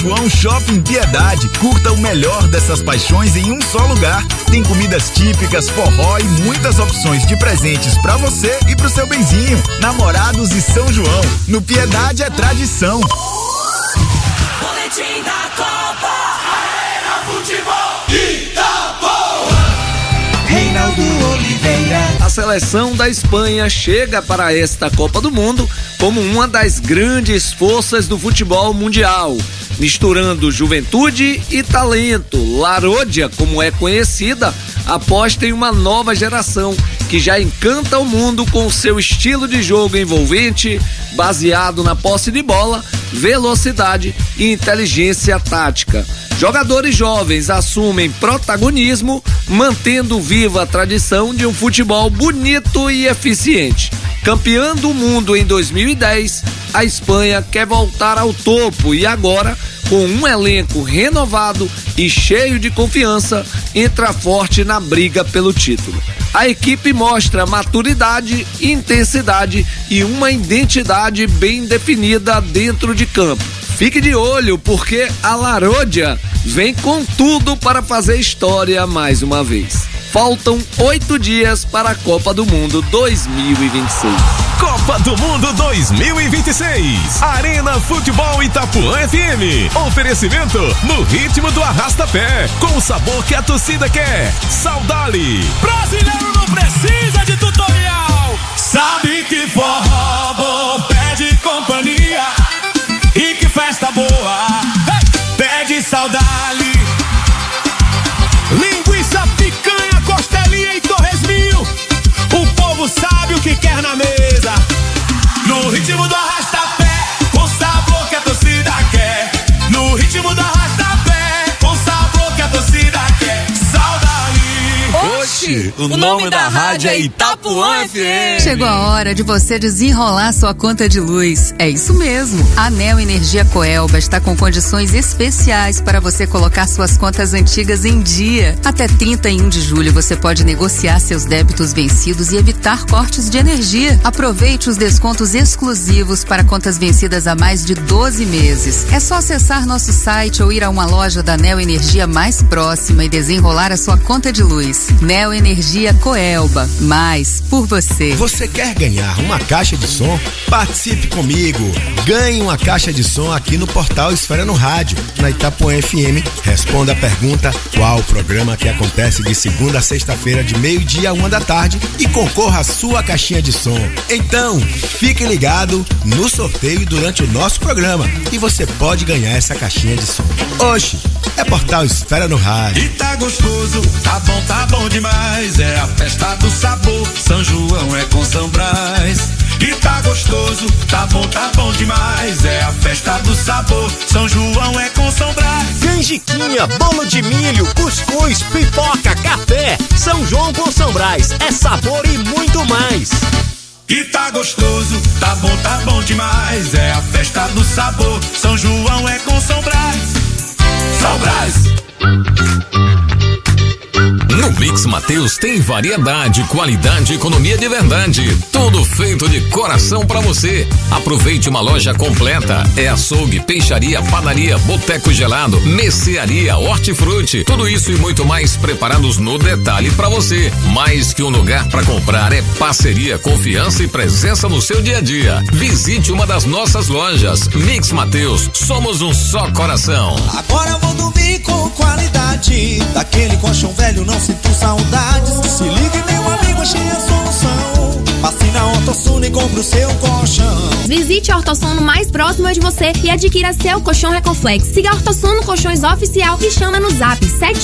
João Shopping Piedade. Curta o melhor dessas paixões em um só lugar. Tem comidas típicas, forró e muitas opções de presentes pra você e pro seu benzinho. Namorados e São João. No Piedade é tradição. Boletim da Copa. Arena Futebol Itapuã. Reinaldo Oliveira. A seleção da Espanha chega para esta Copa do Mundo como uma das grandes forças do futebol mundial, misturando juventude e talento. La Roja, como é conhecida, aposta em uma nova geração que já encanta o mundo com seu estilo de jogo envolvente, baseado na posse de bola, velocidade e inteligência tática. Jogadores jovens assumem protagonismo, mantendo viva a tradição de um futebol bonito e eficiente. Campeã do mundo em 2010, a Espanha quer voltar ao topo e agora, com um elenco renovado e cheio de confiança, entra forte na briga pelo título. A equipe mostra maturidade, intensidade e uma identidade bem definida dentro de campo. Fique de olho, porque a La Roja vem com tudo para fazer história mais uma vez. Faltam 8 dias para a Copa do Mundo 2026. Copa do Mundo 2026. Arena Futebol Itapuã FM. Oferecimento no ritmo do arrasta-pé, com o sabor que a torcida quer. Saudade. Brasileiro não precisa de tutorial. Sabe que forró bom pede companhia. E que festa boa pede saudade. Linguiça, picanha, costelinha e torresminho. O povo sabe o que quer na mesa. No ritmo do arrasta-pé, com sabor que a torcida quer. No ritmo do arrasta-pé, com sabor que a torcida quer. Saudade. Oxi, o nome da rádio é Itapuã FM. Chegou a hora de você desenrolar sua conta de luz. É isso mesmo. A Neo Energia Coelba está com condições especiais para você colocar suas contas antigas em dia. Até 31 de julho você pode negociar seus débitos vencidos e evitar cortes de energia. Aproveite os descontos exclusivos para contas vencidas há mais de 12 meses. É só acessar nosso site ou ir a uma loja da Neo Energia mais próxima e desenrolar a sua conta de luz. Neo Energia Coelba. Mais por você. Você quer ganhar uma caixa de som? Participe comigo. Ganhe uma caixa de som aqui no portal Esfera no Rádio, na Itapuã FM. Responda a pergunta: qual o programa que acontece de segunda a sexta-feira de 12h a 13h e concorra à sua caixinha de som. Então, fique ligado no sorteio durante o nosso programa e você pode ganhar essa caixinha de som. Oxi, é portal Esfera no Rádio. E tá gostoso, tá bom demais. É a festa do sabor, São João é com São Brás. E tá gostoso, tá bom demais. É a festa do sabor, São João é com São Brás. Canjiquinha, bolo de milho, cuscuz, pipoca, café. São João com São Brás, é sabor e muito mais. E tá gostoso, tá bom demais. É a festa do sabor, São João é com São Brás. São Brás. No Mix Mateus tem variedade, qualidade e economia de verdade. Tudo feito de coração pra você. Aproveite uma loja completa. É açougue, peixaria, padaria, boteco gelado, mercearia, hortifruti. Tudo isso e muito mais preparados no detalhe pra você. Mais que um lugar pra comprar, é parceria, confiança e presença no seu dia a dia. Visite uma das nossas lojas. Mix Mateus, somos um só coração. Agora eu vou dormir com qualidade. Daquele colchão velho não sinto saudades. Se ligue, meu amigo, achei a solução. Passe na Ortosono e compre o seu colchão. Visite a Ortosono mais próxima de você e adquira seu colchão Recoflex. Siga a Ortosono Colchões Oficial e chama no zap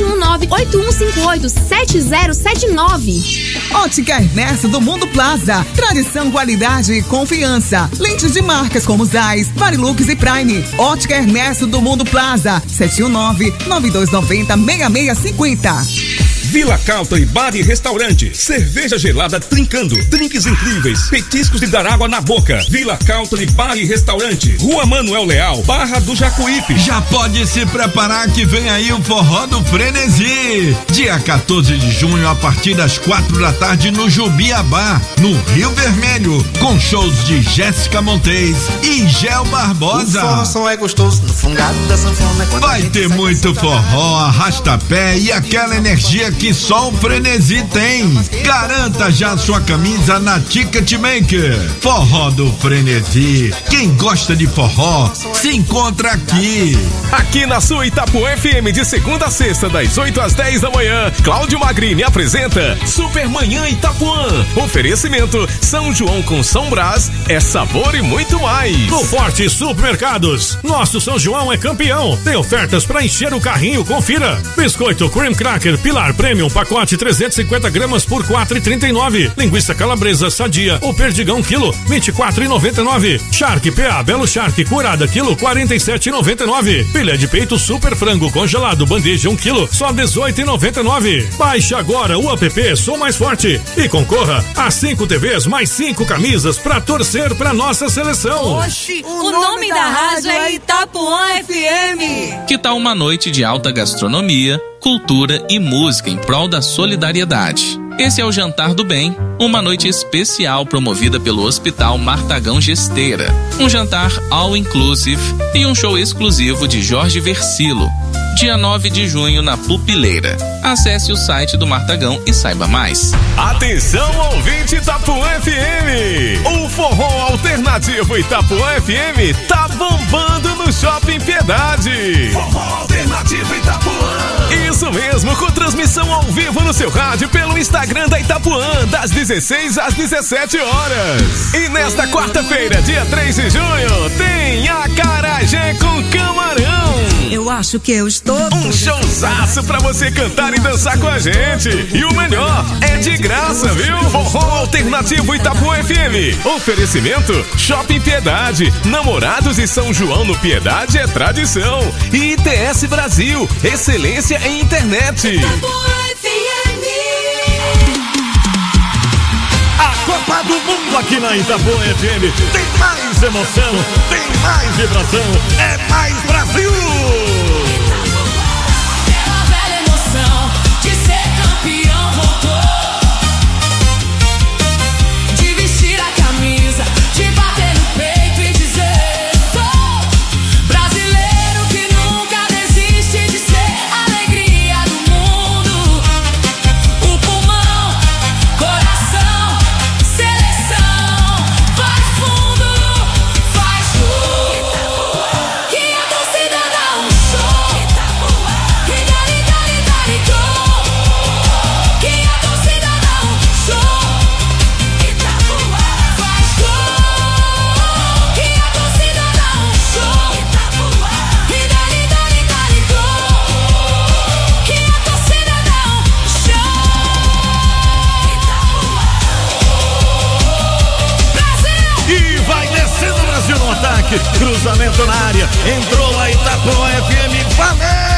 719-8158-7079. Ótica Ernesto do Mundo Plaza. Tradição, qualidade e confiança. Lentes de marcas como Zeiss, Varilux e Prime. Ótica Ernesto do Mundo Plaza. 719-9290-6650. Vila Country Bar e Restaurante, cerveja gelada trincando, drinks incríveis, petiscos de dar água na boca. Vila Country Bar e Restaurante, Rua Manuel Leal, Barra do Jacuípe. Já pode se preparar que vem aí o Forró do Frenesi, dia 14 de junho a partir das 4 da tarde no Jubiabá, no Rio Vermelho, com shows de Jéssica Montes e Gel Barbosa. O forró é gostoso no fungado da sanfona. Vai ter muito forró, arrasta-pé e aquela energia que só o Frenesi tem. Garanta já sua camisa na Ticketmaker. Forró do Frenesi. Quem gosta de forró se encontra aqui. Aqui na sua Itapuã FM, de segunda a sexta, das 8 às 10 da manhã, Cláudio Magrini apresenta Super Manhã Itapuã. Oferecimento São João com São Brás, é sabor e muito mais. No Forte Supermercados, nosso São João é campeão. Tem ofertas para encher o carrinho, confira. Biscoito Cream Cracker Pilar Premium, pacote 350 gramas por 4,39. Linguiça calabresa sadia ou perdigão quilo, 24,99. Shark PA Belo Shark curada quilo, 47,99. Filé de peito super frango congelado bandeja 1 quilo, só 18,99. Baixe agora o app Sou Mais Forte e concorra a 5 TVs mais 5 camisas para torcer para nossa seleção. Oxi, o nome da rádio é Itapuã FM. Que tal uma noite de alta gastronomia, cultura e música em prol da solidariedade? Esse é o Jantar do Bem, uma noite especial promovida pelo Hospital Martagão Gesteira. Um jantar all inclusive e um show exclusivo de Jorge Versilo. Dia 9 de junho na Pupileira. Acesse o site do Martagão e saiba mais. Atenção, ouvinte Itapuã FM! O forró alternativo Itapuã FM tá bombando no Shopping Piedade. Forró alternativo Itapuã. Isso mesmo, com transmissão ao vivo no seu rádio pelo Instagram da Itapuã, das 16 às 17 horas. E nesta quarta-feira, dia 3 de junho, tem Acarajé com Camarão. Eu acho que eu estou... Um showzaço pra você cantar e dançar com a gente. E o melhor, é de graça, viu? Forró alternativo Itapuã FM. Oferecimento Shopping Piedade. Namorados e São João no Piedade é tradição. E ITS Brasil, excelência em internet. Itapuã FM. A Copa do Mundo aqui na Itapuã FM. Tem mais emoção, tem mais vibração, é mais Brasil. Aquela velha emoção de ser campeão voltou. De vestir a camisa, de bater no peito e dizer: sou brasileiro que nunca desiste de ser a alegria do mundo. O pulmão, coração, seleção, faz fundo, faz tudo. Que a torcida dá um show. Que dali, dali, dali, gol. Que a torcida dá um show. Faz gol. Que a torcida dá um show. Que dali, dali, dali, gol. Que a torcida dá um show. Brasil! E vai descendo o Brasil no ataque. Cruzamento na área. Entrou a Itapuã FM. Valeu!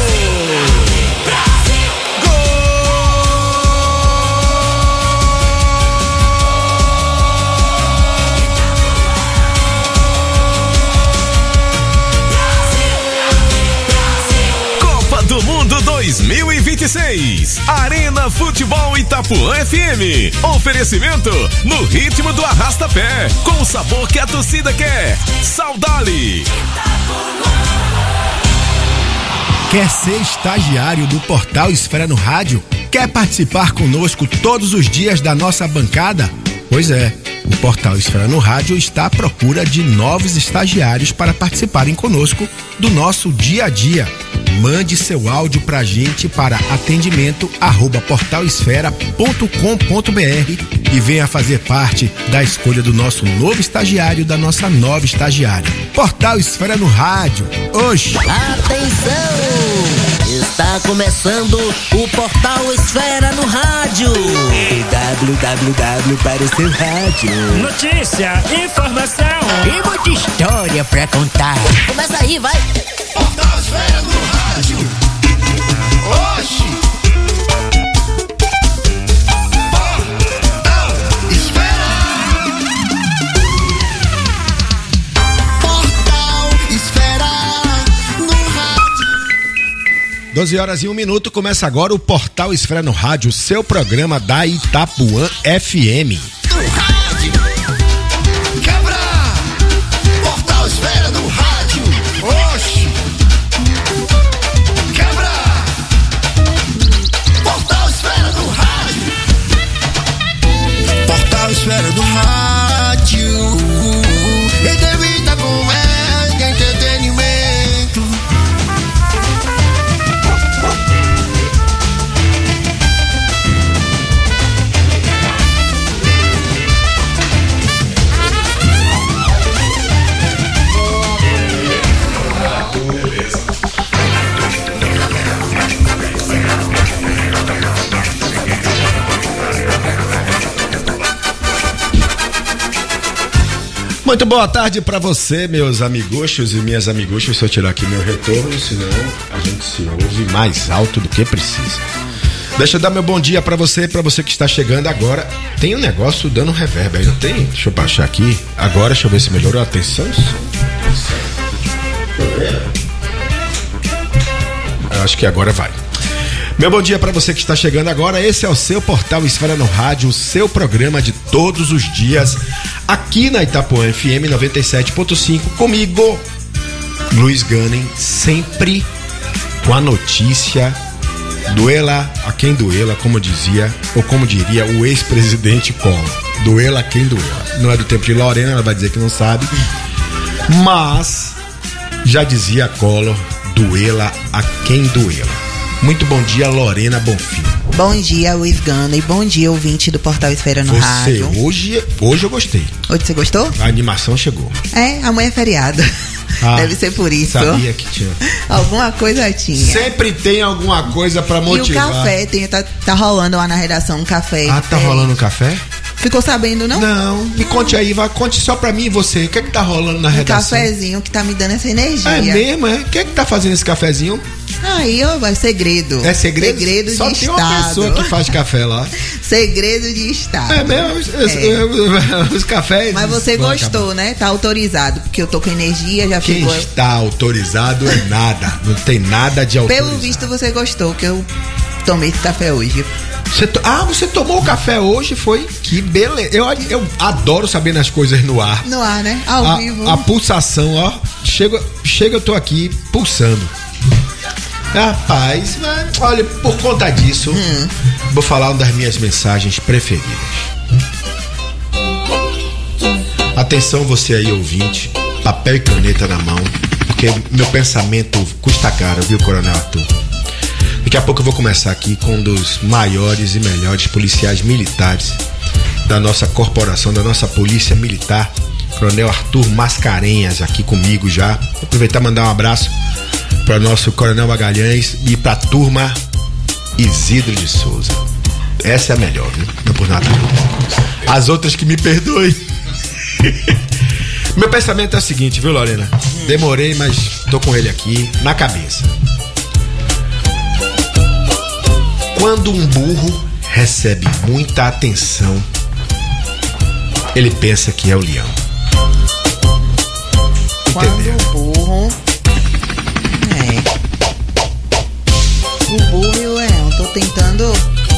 Copa do Mundo 2026. Arena Futebol Itapuã FM. Oferecimento no ritmo do arrasta-pé, com o sabor que a torcida quer. Saudade. Quer ser estagiário do Portal Esfera no Rádio? Quer participar conosco todos os dias da nossa bancada? Pois é, o Portal Esfera no Rádio está à procura de novos estagiários para participarem conosco do nosso dia a dia. Mande seu áudio pra gente para atendimento@portalesfera.com.br e venha fazer parte da escolha do nosso novo estagiário, da nossa nova estagiária. Portal Esfera no Rádio. Oxi! Atenção! Está começando o Portal Esfera no Rádio. www para o seu rádio. Notícia, informação e muita história pra contar. Começa aí, vai! Portal Esfera no Rádio. Oxi! 12 horas e 1 minuto, começa agora o Portal Esfera no Rádio, seu programa da Itapuã FM. Quebra! Portal Esfera no Rádio. Oxi! Quebra! Portal Esfera no Rádio. Portal Esfera do Rádio. Entrevista com entretenimento. Muito boa tarde pra você, meus amiguchos e minhas amiguchas. Deixa eu tirar aqui meu retorno, senão a gente se ouve mais alto do que precisa. Deixa eu dar meu bom dia pra você que está chegando agora. Tem um negócio dando reverb aí, não tem? Deixa eu baixar aqui. Agora, deixa eu ver se melhorou. Atenção. Eu acho que agora vai. Meu bom dia pra você que está chegando agora. Esse é o seu Portal Esfera no Rádio, o seu programa de todos os dias, aqui na Itapuã FM 97.5, comigo, Luiz Gunning, sempre com a notícia doela a quem doela, como dizia, ou como diria o ex-presidente Collor. Doela a quem doela. Não é do tempo de Lorena, ela vai dizer que não sabe, mas já dizia Collor, doela a quem doela. Muito bom dia, Lorena Bonfim. Bom dia, Luiz Gana, e bom dia, ouvinte do Portal Esfera no Rádio. Hoje eu gostei. Hoje você gostou? A animação chegou. Amanhã é feriado. Deve ser por isso. Sabia que tinha. Alguma coisa tinha. Sempre tem alguma coisa pra motivar. E o café, tá rolando lá na redação um café. Tá rolando um café? Ficou sabendo, não? Não, me conte aí, conte só pra mim e você. O que é que tá rolando na redação? Um cafezinho que tá me dando essa energia. É mesmo, é? O que é que tá fazendo esse cafezinho? É segredo. É segredo? Segredo só de tem Estado. Uma pessoa que faz café lá. Segredo de Estado. É mesmo? Os cafés. Mas você gostou, né? Tá autorizado, porque eu tô com energia, já Quem ficou. Está autorizado é nada. Não tem nada de autorizado. Pelo visto você gostou, que eu tomei esse café hoje. Você tomou o café hoje, foi? Que beleza. Eu adoro saber nas coisas no ar. No ar, né? Ao vivo. A pulsação, ó. Chega, eu tô aqui pulsando. Rapaz, olha, por conta disso, vou falar uma das minhas mensagens preferidas. Atenção você aí, ouvinte, papel e caneta na mão, porque meu pensamento custa caro, viu, Coronel Arthur? Daqui a pouco eu vou começar aqui com um dos maiores e melhores policiais militares da nossa corporação, da nossa polícia militar, Coronel Arthur Mascarenhas, aqui comigo já. Vou aproveitar e mandar um abraço para o nosso Coronel Magalhães e para a turma Isidro de Souza. Essa é a melhor, viu? Não por nada. As outras que me perdoem. Meu pensamento é o seguinte, viu, Lorena? Demorei, mas tô com ele aqui na cabeça. Quando um burro recebe muita atenção, ele pensa que é o leão. Entendeu? Quando o burro... O burro e o leão, tô tentando...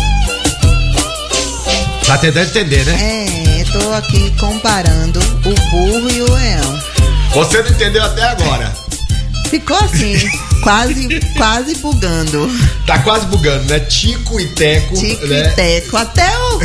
Tá tentando entender, né? Tô aqui comparando o burro e o leão. Você não entendeu até agora. Ficou assim, quase bugando. Tá quase bugando, né? Tico e Teco. Tico né? e Teco, até o...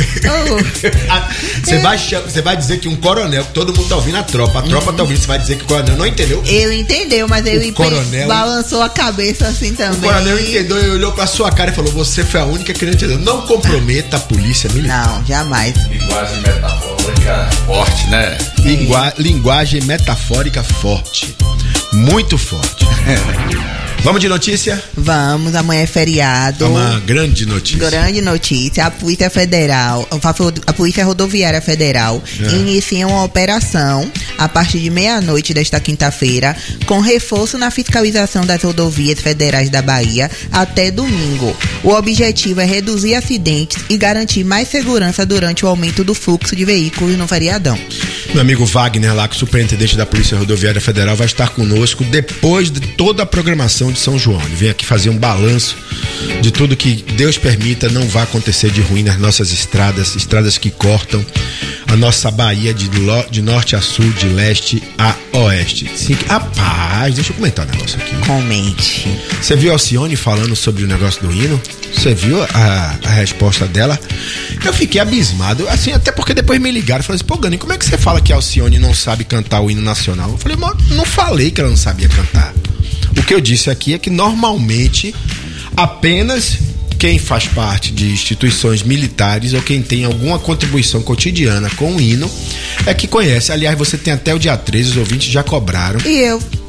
Você vai dizer que um coronel, que todo mundo tá ouvindo a tropa tá ouvindo, você vai dizer que o coronel não entendeu? Ele entendeu, mas ele coronel balançou a cabeça assim também. O coronel entendeu e olhou pra sua cara e falou, você foi a única que não entendeu. Não comprometa a polícia militar. Não, jamais. Linguagem metafórica forte, né? Linguagem metafórica forte. Muito forte. Vamos de notícia? Vamos, amanhã é feriado. Uma grande notícia. Grande notícia. A Polícia Federal, a Polícia Rodoviária Federal inicia uma operação a partir de meia-noite desta quinta-feira, com reforço na fiscalização das rodovias federais da Bahia até domingo. O objetivo é reduzir acidentes e garantir mais segurança durante o aumento do fluxo de veículos no feriadão. Meu amigo Wagner lá, que é o superintendente da Polícia Rodoviária Federal, vai estar conosco depois de toda a programação de São João. Ele vem aqui fazer um balanço de tudo que Deus permita não vai acontecer de ruim nas nossas estradas que cortam a nossa Bahia de norte a sul, de leste a oeste. Sim, rapaz, deixa eu comentar um negócio aqui. Comente. Você viu a Alcione falando sobre o negócio do hino? Você viu a resposta dela? Eu fiquei abismado, assim, até porque depois me ligaram e falaram assim, pô, Gani, como é que você fala que a Alcione não sabe cantar o hino nacional? Eu falei, mas não falei que ela não sabia cantar. O que eu disse aqui é que normalmente apenas quem faz parte de instituições militares ou quem tem alguma contribuição cotidiana com o hino é que conhece. Aliás, você tem até o dia 13, os ouvintes já cobraram. E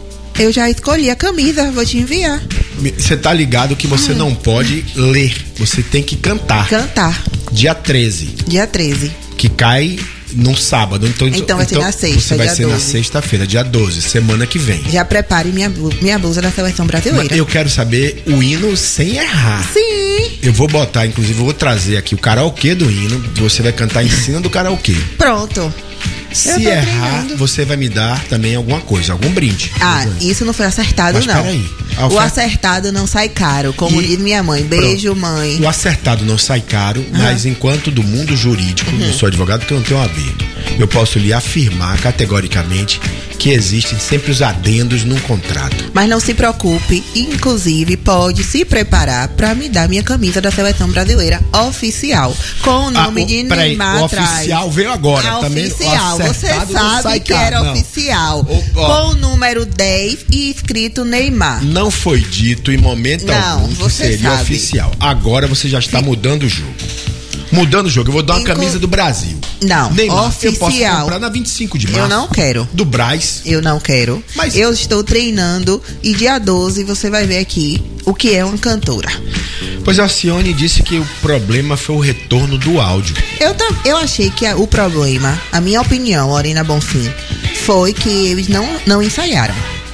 eu já escolhi a camisa, vou te enviar. Você tá ligado que você não pode ler, você tem que cantar. Cantar. Dia 13. Dia 13. Que cai num sábado. Então vai ser na sexta. Você vai ser 12. Na sexta-feira, dia 12, semana que vem. Já prepare minha blusa da seleção brasileira. Mas eu quero saber o hino sem errar. Sim. Eu vou botar, inclusive, eu vou trazer aqui o karaokê do hino. Você vai cantar em cima do karaokê. Pronto. Se errar, você vai me dar também alguma coisa, algum brinde. Isso não foi acertado. Mas não. Peraí. O acertado não sai caro, como diz minha mãe. Beijo, mãe. O acertado não sai caro, mas enquanto do mundo jurídico, não sou advogado porque eu não tenho OAB, eu posso lhe afirmar categoricamente que existem sempre os adendos num contrato. Mas não se preocupe, inclusive pode se preparar para me dar minha camisa da seleção brasileira oficial, com o nome de Neymar atrás. O oficial veio agora. Também oficial, você sabe que era oficial. Com o número 10 e escrito Neymar. Não foi dito em momento algum que seria oficial. Agora você já está mudando o jogo. Mudando o jogo, eu vou dar uma camisa do Brasil. Não, Neymar, oficial. Eu posso comprar na 25 de março. Eu não quero. Do Brás. Eu não quero. Mas eu estou treinando e dia 12 você vai ver aqui o que é uma cantora. Pois a Alcione disse que o problema foi o retorno do áudio. Eu achei que o problema, a minha opinião, Lorena Bonfim, foi que eles não ensaiaram.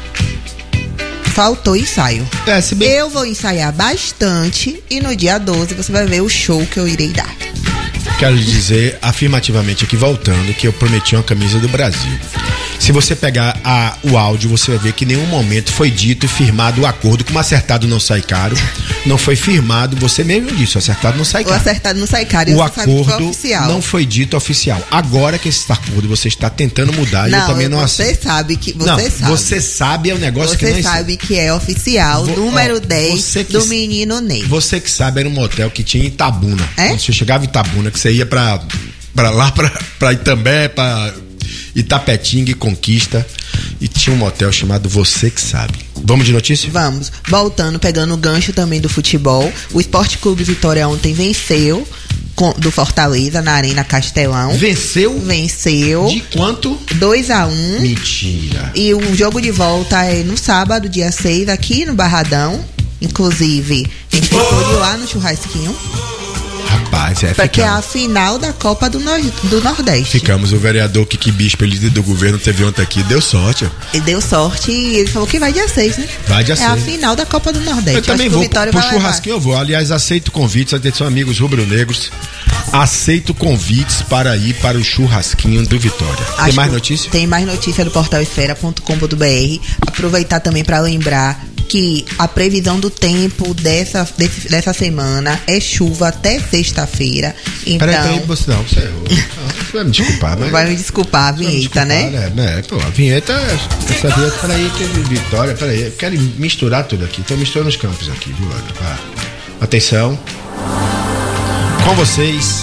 Faltou ensaio. Eu vou ensaiar bastante e no dia 12 você vai ver o show que eu irei dar. Quero dizer afirmativamente aqui, voltando, que eu prometi uma camisa do Brasil. Se você pegar o áudio, você vai ver que em nenhum momento foi dito e firmado o acordo. Como acertado não sai caro, não foi firmado, você mesmo disse, o acertado não sai caro. O acertado não sai caro, o acordo não foi dito oficial. Agora que esse acordo você está tentando mudar, eu também não aceito. Você sabe que você sabe é um negócio que não Você sabe que é oficial, número 10 do menino Ney. Você que sabe, era um motel que tinha em Itabuna. É? Você chegava em Itabuna, que você ia pra lá, pra Itambé, pra Itapetinga e Conquista, e tinha um motel chamado Você Que Sabe. Vamos de notícia? Vamos. Voltando, pegando o gancho também do futebol, o Esporte Clube Vitória ontem venceu do Fortaleza na Arena Castelão. Venceu? Venceu. De quanto? 2-1. Mentira. E o jogo de volta é no sábado, dia 6, aqui no Barradão. Inclusive, a gente foi lá no churrasquinho. Rapaz, porque é a final da Copa do Nordeste. Ficamos, o vereador Kiki Bispo, líder do governo, teve ontem aqui, deu sorte. Ele deu sorte e ele falou que vai dia 6, né? Vai dia 6. É a final da Copa do Nordeste. Eu também vou, pro churrasquinho eu vou. Aliás, aceito convites, atenção amigos rubro-negros, aceito convites para ir para o churrasquinho do Vitória. Tem mais notícia? Tem mais notícia do portal esfera.com.br. Aproveitar também para lembrar que a previsão do tempo dessa semana é chuva até sexta-feira. Então... Peraí, você errou. Você vai me desculpar, mas... Vai me desculpar, a vinheta, né? Pô, a vinheta, essa vinheta, peraí, que Vitória, peraí, eu quero misturar tudo aqui, tô misturando os campos aqui, viu, olha. Atenção, com vocês,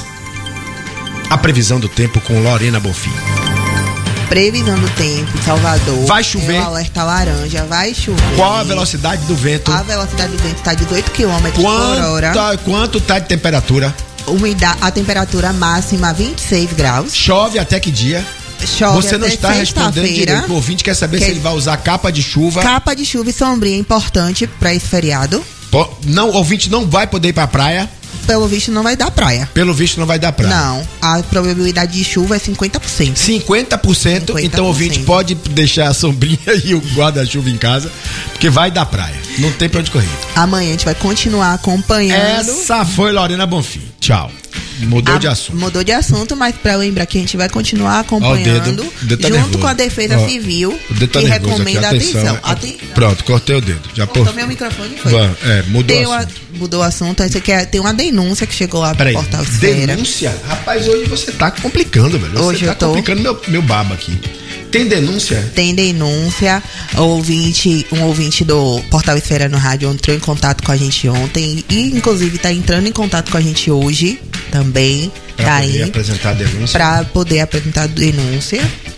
a previsão do tempo com Lorena Bonfim. Previsão do tempo, Salvador. Vai chover. Alerta laranja, vai chover. Qual a velocidade do vento? A velocidade do vento está 18 km por hora. Quanto tá de temperatura? A temperatura máxima 26 graus. Chove até que dia? Chove. Você não está respondendo direito. O ouvinte quer saber se ele vai usar capa de chuva. Capa de chuva e sombrinha é importante para esse feriado. Não, o ouvinte não vai poder ir pra praia. Pelo visto não vai dar praia. Pelo visto não vai dar praia. Não, a probabilidade de chuva é 50%. 50%, então o ouvinte pode deixar a sombrinha e o guarda-chuva em casa, porque vai dar praia. Não tem pra onde correr. Amanhã a gente vai continuar acompanhando. Essa foi Lorena Bonfim. Tchau. Mudou de assunto. Mudou de assunto, mas pra lembrar que a gente vai continuar acompanhando, o dedo tá junto nervoso. com a Defesa Civil, O dedo tá que nervoso recomenda aqui. atenção. Pronto, cortei o dedo. Já Cortou meu microfone, foi? Mudou o assunto. Mudou o assunto. Aí você quer, tem uma denúncia que chegou lá pro Peraí, Portal Esfera. denúncia? Rapaz, hoje você tá complicando, velho. Você Hoje tá eu tô. complicando meu baba aqui. Tem denúncia? Tem denúncia. Um ouvinte do Portal Esfera no Rádio entrou em contato com a gente ontem e, inclusive, tá entrando em contato com a gente hoje também. Pra poder apresentar a denúncia? Pra poder apresentar a denúncia.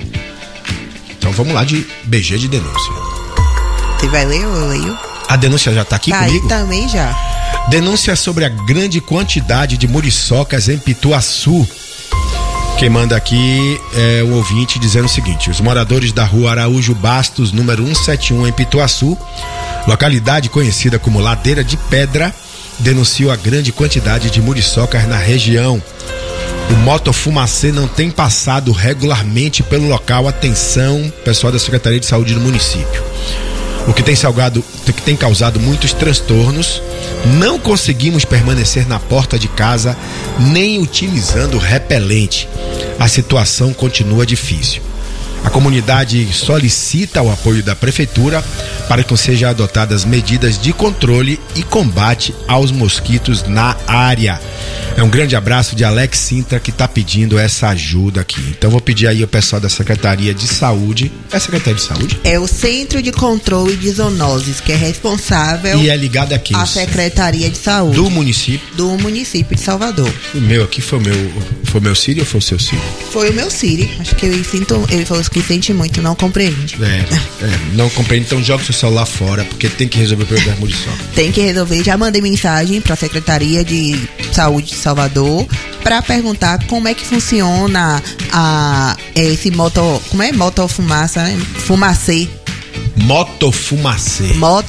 Então vamos lá de BG de denúncia. Você vai ler ou eu leio? A denúncia já tá aqui Tá comigo? aí também já. Denúncia sobre a grande quantidade de muriçocas em Pituaçu. Quem manda aqui é o ouvinte dizendo o seguinte: os moradores da rua Araújo Bastos, número 171 em Pituaçu, localidade conhecida como Ladeira de Pedra, denunciam a grande quantidade de muriçocas na região. O motofumacê não tem passado regularmente pelo local. Atenção, pessoal da Secretaria de Saúde do município. O que tem causado muitos transtornos. Não conseguimos permanecer na porta de casa nem utilizando repelente. A situação continua difícil. A comunidade solicita o apoio da prefeitura para que sejam adotadas medidas de controle e combate aos mosquitos na área. É um grande abraço de Alex Sintra, que está pedindo essa ajuda aqui. Então vou pedir aí ao pessoal da Secretaria de Saúde. É a Secretaria de Saúde? É o Centro de Controle de Zoonoses, que é responsável. E é ligado a quem? A Secretaria de Saúde. Do município? Do município de Salvador. O meu aqui foi o meu Siri ou foi o seu Siri? Foi o meu Siri. Acho que ele falou que sente muito, não compreende. Não compreende. Então joga o seu celular fora, porque tem que resolver o problema da muriçoca. Tem que resolver. Já mandei mensagem para a Secretaria de Saúde de Salvador para perguntar como é que funciona esse motofumacê, né? Fumacê. Motofumacê.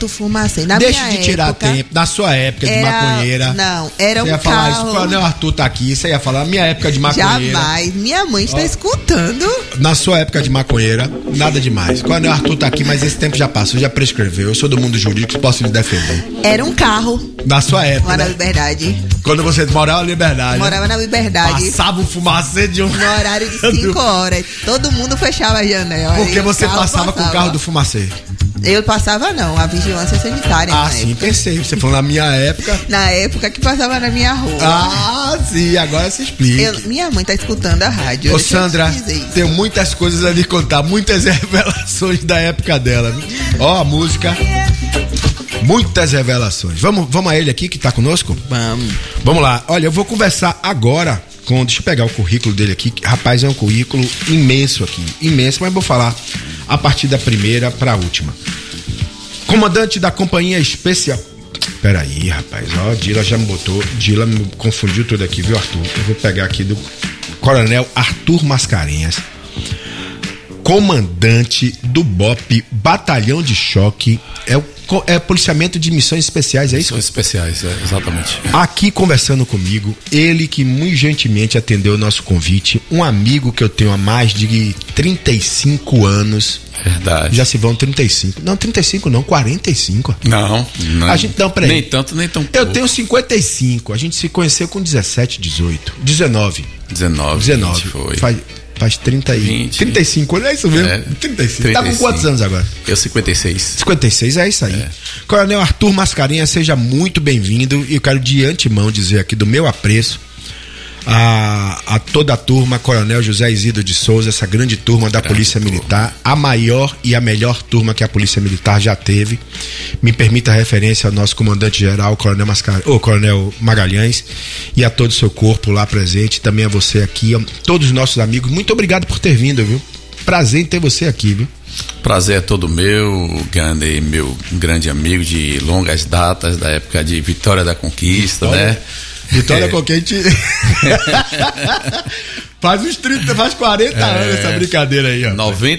Na Deixa minha de tirar época, tempo. Na sua época de maconheira. Não, era você um ia falar isso, carro. quando o Arthur tá aqui, você ia falar, minha época de maconheira. Jamais. Minha mãe está escutando. Na sua época de maconheira, nada demais. Quando o Arthur tá aqui, mas esse tempo já passou, já prescreveu. Eu sou do mundo jurídico, posso lhe defender. Era um carro. Na sua época. Lá na né? Liberdade. Quando você morava na Liberdade. Morava na Liberdade. Passava um fumacê de um. No horário de 5 horas. Todo mundo fechava a janela. Porque você passava com o carro do fumacê. Eu passava não, a vigilância sanitária. Ah, sim, época. Pensei. Você falou na minha época. Na época que passava na minha rua. Ah, sim, agora você explica. Minha mãe tá escutando a rádio. Ô, Sandra, tenho muitas coisas a lhe contar, muitas revelações da época dela. Ó, a música. Muitas revelações. Vamos a ele aqui que tá conosco? Vamos lá. Olha, eu vou conversar agora com. Deixa eu pegar o currículo dele aqui. Rapaz, é um currículo imenso aqui. Imenso, mas vou falar a partir da primeira para a última. Comandante da Companhia Especial. Peraí, rapaz, ó, Dila já me botou. Dila me confundiu tudo aqui, viu, Arthur? Eu vou pegar aqui do Coronel Arthur Mascarenhas, comandante do BOP, Batalhão de Choque. É policiamento de missões especiais, é isso? Missões especiais, exatamente. Aqui conversando comigo, ele que muito gentilmente atendeu o nosso convite, um amigo que eu tenho há mais de 35 anos. Verdade. Já se vão 35. Não, 35 não, 45. Não. A gente não, peraí. Nem tanto, nem tão pouco. Eu tenho 55. A gente se conheceu com 17, 18. 19 foi. Faz 30 e 20. 35, olha isso mesmo. 35. Tá com quantos anos agora? Eu 56. 56, é isso aí. Coronel Arthur Mascarenhas, seja muito bem-vindo. E eu quero de antemão dizer aqui do meu apreço a toda a turma, Coronel José Isidro de Souza, essa grande turma da Polícia Militar, a maior e a melhor turma que a Polícia Militar já teve. Me permita a referência ao nosso comandante-geral, Coronel Magalhães, e a todo o seu corpo lá presente, também a você aqui, a todos os nossos amigos. Muito obrigado por ter vindo, viu? Prazer em ter você aqui, viu? Prazer é todo meu, Gandhi, meu grande amigo de longas datas, da época de Vitória da Conquista, né? Vitória com quem te... faz 40 anos essa brincadeira aí, ó.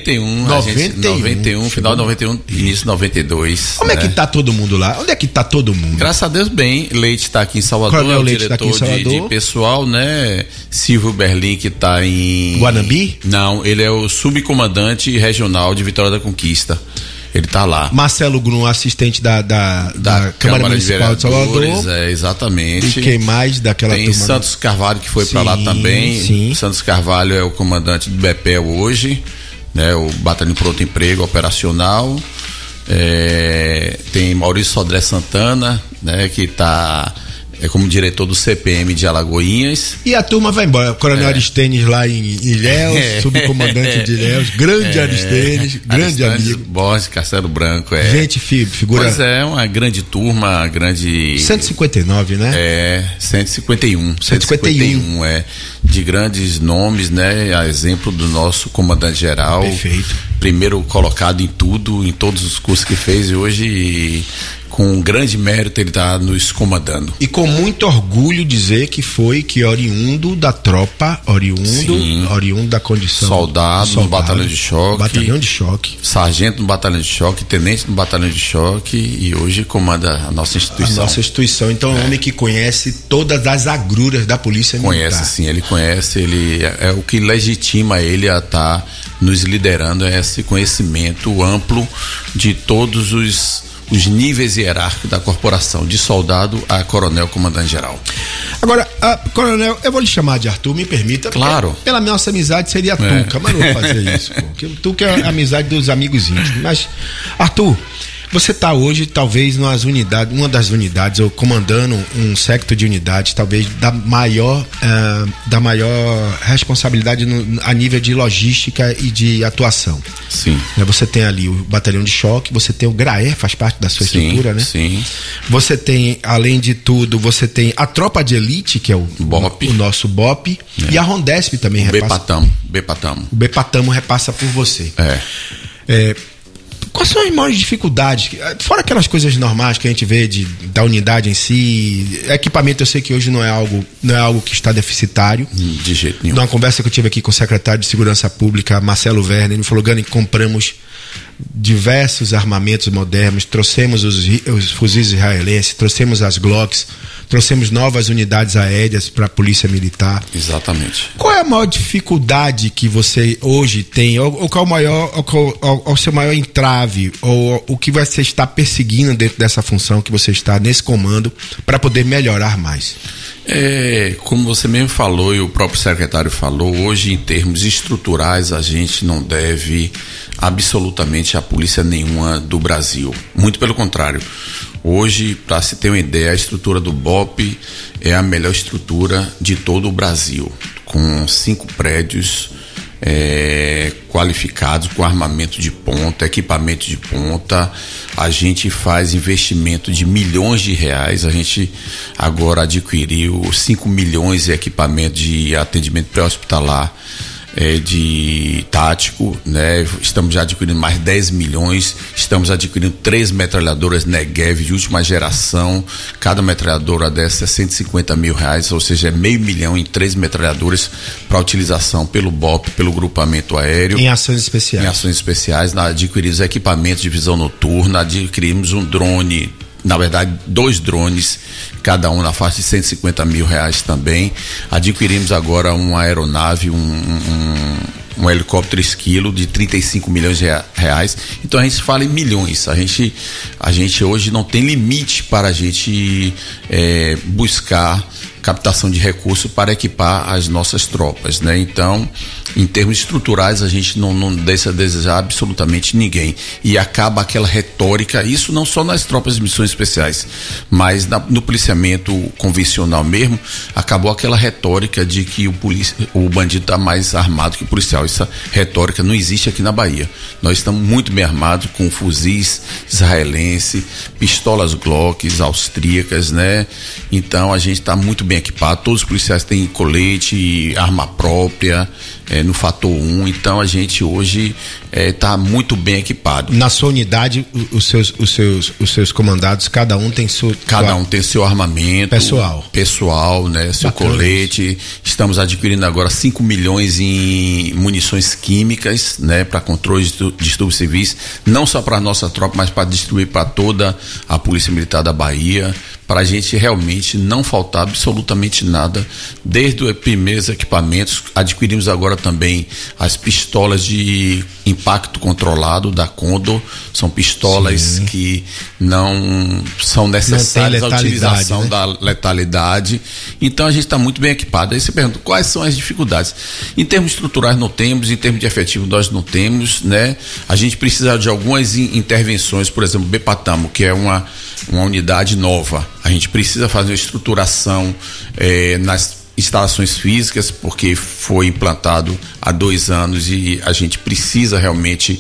91, final de 91, início de 92. Como é que tá todo mundo lá? Onde é que tá todo mundo? Graças a Deus, bem. Leite tá aqui em Salvador, Coronel é o Leite diretor tá aqui em Salvador. de pessoal, né? Silvio Berlim, que tá em... Guanambi? Não, ele é o subcomandante regional de Vitória da Conquista. Ele está lá. Marcelo Grum, assistente da Câmara Municipal de Salvador. Exatamente. E quem mais daquela turma? Tem Santos Carvalho, que foi para lá também. Sim. Santos Carvalho é o comandante do BEPEL hoje, né? O Batalhão de Pronto Emprego Operacional. Tem Maurício Sodré Santana, né? Que está como diretor do CPM de Alagoinhas. E a turma vai embora. Coronel Aristenes lá em Ilhéus, subcomandante de Ilhéus, grande Aristenes, grande amigo. Borges, Castelo Branco. Gente, figura. Pois é, uma grande turma, uma grande. 159, né? 151. 151, de grandes nomes, né? A exemplo do nosso comandante-geral. Perfeito. Primeiro colocado em tudo, em todos os cursos que fez, e hoje, com um grande mérito, ele está nos comandando. E com muito orgulho dizer que oriundo da tropa, oriundo da condição. Soldado no batalhão de choque. Batalhão de choque. Sargento no batalhão de choque, tenente no batalhão de choque, e hoje comanda a nossa instituição. A nossa instituição. Então é um homem que conhece todas as agruras da Polícia Militar. Conhece, sim, ele conhece, ele é o que legitima ele a estar nos liderando, é esse conhecimento amplo de todos os níveis hierárquicos da corporação, de soldado a coronel, comandante-geral. Agora, coronel, eu vou lhe chamar de Arthur, me permita. Claro. Pela nossa amizade seria Tuca, mas não vou fazer isso, pô. Porque Tuca é a amizade dos amigos íntimos. Mas, Arthur, você está hoje, talvez, uma das unidades, ou comandando um séquito de unidades, talvez, da maior responsabilidade a nível de logística e de atuação. Sim. Você tem ali o batalhão de choque, você tem o GRAER, faz parte da sua estrutura, né? Sim. Você tem, além de tudo, você tem a tropa de elite, que é o nosso BOP, e a Rondesp também repassa. Bepatamo. O Bepatamo repassa por você. Quais são as maiores dificuldades? Fora aquelas coisas normais que a gente vê da unidade em si, equipamento, eu sei que hoje não é algo que está deficitário. De jeito nenhum. Numa conversa que eu tive aqui com o secretário de Segurança Pública, Marcelo Werner, ele falou: Gani, compramos diversos armamentos modernos, trouxemos os fuzis israelenses, trouxemos as Glocks, trouxemos novas unidades aéreas para a Polícia Militar. Exatamente. Qual é a maior dificuldade que você hoje tem, ou qual o seu maior entrave, ou o que você está perseguindo dentro dessa função que você está nesse comando para poder melhorar mais? Como você mesmo falou e o próprio secretário falou, hoje em termos estruturais a gente não deve absolutamente a polícia nenhuma do Brasil. Muito pelo contrário. Hoje, para se ter uma ideia, a estrutura do BOP é a melhor estrutura de todo o Brasil, com 5 prédios qualificados, com armamento de ponta, equipamento de ponta. A gente faz investimento de milhões de reais. A gente agora adquiriu 5 milhões em equipamento de atendimento pré-hospitalar, de tático, né? Estamos já adquirindo mais 10 milhões, estamos adquirindo 3 metralhadoras Negev de última geração, cada metralhadora dessa é 150 mil reais, ou seja, é $500 mil em 3 metralhadoras para utilização pelo BOP, pelo grupamento aéreo. Em ações especiais. Em ações especiais, adquirimos equipamentos de visão noturna, adquirimos um drone, na verdade 2 drones, cada um na faixa de 150 mil reais também. Adquirimos agora uma aeronave, um helicóptero esquilo de 35 milhões de reais. Então a gente fala em milhões. A gente hoje não tem limite para a gente buscar captação de recursos para equipar as nossas tropas, né? Então, em termos estruturais, a gente não deixa a desejar absolutamente ninguém. E acaba aquela retórica, isso não só nas tropas de missões especiais, mas no policiamento convencional mesmo, acabou aquela retórica de que o bandido está mais armado que o policial. Essa retórica não existe aqui na Bahia. Nós estamos muito bem armados com fuzis israelenses, pistolas Glocks austríacas, né? Então a gente está muito bem equipado. Todos os policiais têm colete, arma própria, no fator 1. Então a gente hoje está muito bem equipado. Na sua unidade, os seus comandados, cada um tem seu armamento pessoal, né? Seu bacana, colete. Estamos adquirindo agora 5 milhões em munições químicas, né? Para controle de distúrbios civis, não só para a nossa tropa, mas para distribuir para toda a Polícia Militar da Bahia, para a gente realmente não faltar absolutamente nada, desde os primeiros equipamentos. Adquirimos agora também as pistolas de impacto controlado da Condor, são pistolas que não são necessárias à utilização, né, da letalidade. Então a gente está muito bem equipado. Aí você pergunta quais são as dificuldades. Em termos estruturais não temos, em termos de efetivo nós não temos, né? A gente precisa de algumas intervenções, por exemplo, Bepatamo, que é uma unidade nova. A gente precisa fazer uma estruturação nas instalações físicas, porque foi implantado há 2 anos e a gente precisa realmente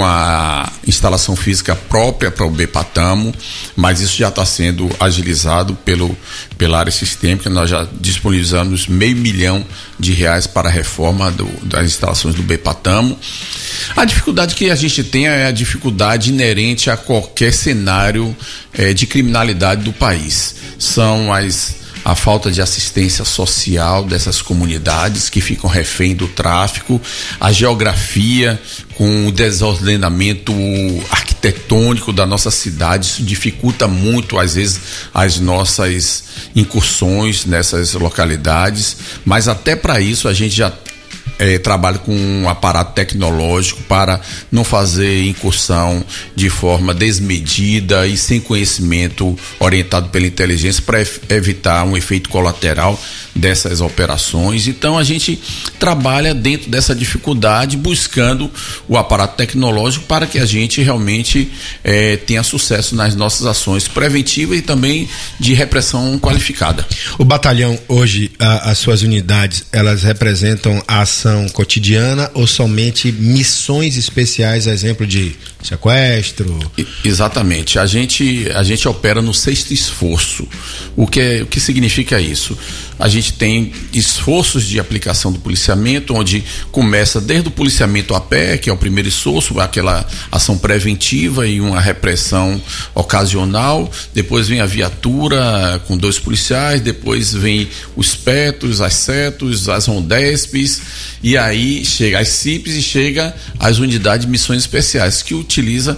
uma instalação física própria para o Bepatamo, mas isso já está sendo agilizado pela área sistêmica. Nós já disponibilizamos R$500 milhão para a reforma das instalações do Bepatamo. A dificuldade que a gente tem é a dificuldade inerente a qualquer cenário de criminalidade do país. São a falta de assistência social dessas comunidades que ficam refém do tráfico, a geografia com o desordenamento arquitetônico da nossa cidade, isso dificulta muito, às vezes, as nossas incursões nessas localidades, mas até para isso a gente já trabalha com um aparato tecnológico para não fazer incursão de forma desmedida e sem conhecimento orientado pela inteligência, para evitar um efeito colateral dessas operações. Então a gente trabalha dentro dessa dificuldade, buscando o aparato tecnológico para que a gente realmente tenha sucesso nas nossas ações preventivas e também de repressão qualificada. O batalhão hoje, as suas unidades, elas representam a ação cotidiana ou somente missões especiais, exemplo de sequestro? Exatamente. A gente opera no 6º esforço. O que significa isso? A gente tem esforços de aplicação do policiamento, onde começa desde o policiamento a pé, que é o primeiro esforço, aquela ação preventiva e uma repressão ocasional. Depois vem a viatura com 2 policiais, depois vem os PETOS, as CETOS, as RONDESPs, e aí chega as CIPs e chega as unidades de missões especiais, que utiliza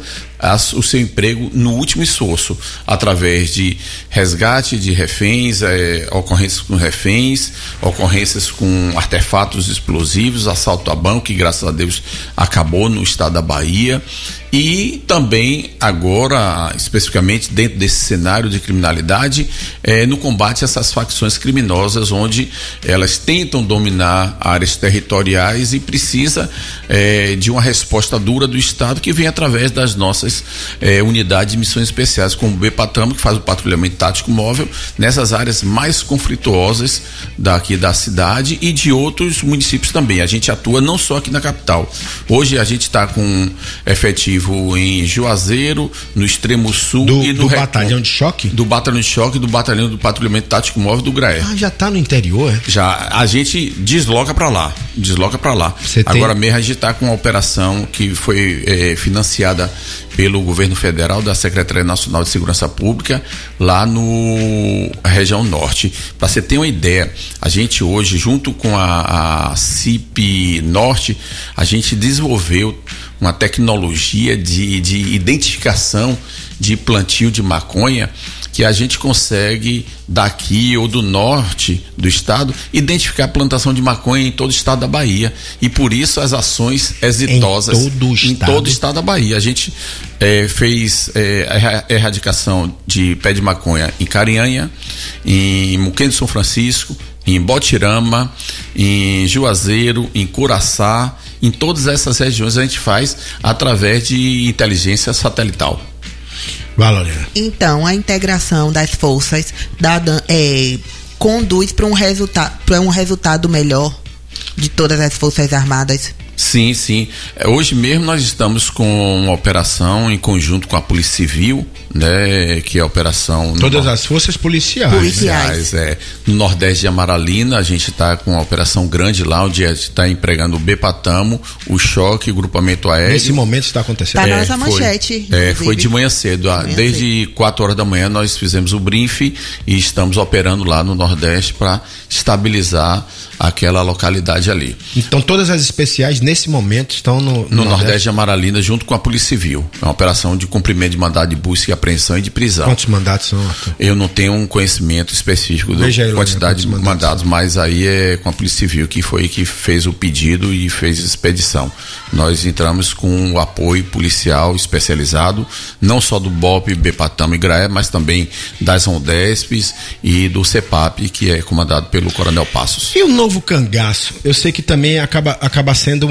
o seu emprego no último esforço, através de resgate de reféns, ocorrências com reféns, ocorrências com artefatos explosivos, assalto a banco, que graças a Deus acabou no estado da Bahia, e também agora, especificamente dentro desse cenário de criminalidade, no combate a essas facções criminosas, onde elas tentam dominar áreas territoriais e precisa de uma resposta dura do Estado, que vem através das nossas unidades de missões especiais, como o Bepatamo, que faz o patrulhamento tático móvel nessas áreas mais conflituosas daqui da cidade e de outros municípios também. A gente atua não só aqui na capital. Hoje a gente está com efetivo em Juazeiro, no extremo sul e no batalhão de choque? Do batalhão de choque, do batalhão do patrulhamento tático móvel do GRAE. Já está no interior, Já, a gente desloca para lá. Agora mesmo a gente está com uma operação que foi financiada pelo governo federal, da Secretaria Nacional de Segurança Pública, lá no região norte. Para você ter uma ideia, a gente hoje, junto com a CIP Norte, a gente desenvolveu uma tecnologia de identificação de plantio de maconha, que a gente consegue daqui ou do norte do estado identificar a plantação de maconha em todo o estado da Bahia, e por isso as ações exitosas em todo o estado da Bahia. A gente fez a erradicação de pé de maconha em Carinhanha, em Muquém do São Francisco, em Botirama, em Juazeiro, em Curaçá. Em todas essas regiões a gente faz através de inteligência satelital. Valoriana. Então, a integração das forças conduz para um resultado melhor de todas as forças armadas? Sim. Hoje mesmo nós estamos com uma operação em conjunto com a Polícia Civil, né? Que é a operação... Todas as forças policiais. No Nordeste de Amaralina, a gente está com uma operação grande lá, onde a gente está empregando o Bepatamo, o choque, o grupamento aéreo. Nesse momento está acontecendo. Está nossa manchete. Foi de manhã cedo. Desde 4 horas da manhã nós fizemos o briefing e estamos operando lá no Nordeste para estabilizar aquela localidade ali. Então todas as especiais nesse momento estão no Nordeste de Amaralina, junto com a Polícia Civil. É uma operação de cumprimento de mandado de busca e apreensão e de prisão. Quantos mandados são, Arthur? Eu não tenho um conhecimento específico da quantidade de mandados, mas aí é com a Polícia Civil que foi que fez o pedido e fez a expedição. Nós entramos com o apoio policial especializado, não só do BOP, BEPATAM e GRAE, mas também das RONDESPs e do CEPAP, que é comandado pelo Coronel Passos. E o novo cangaço? Eu sei que também acaba sendo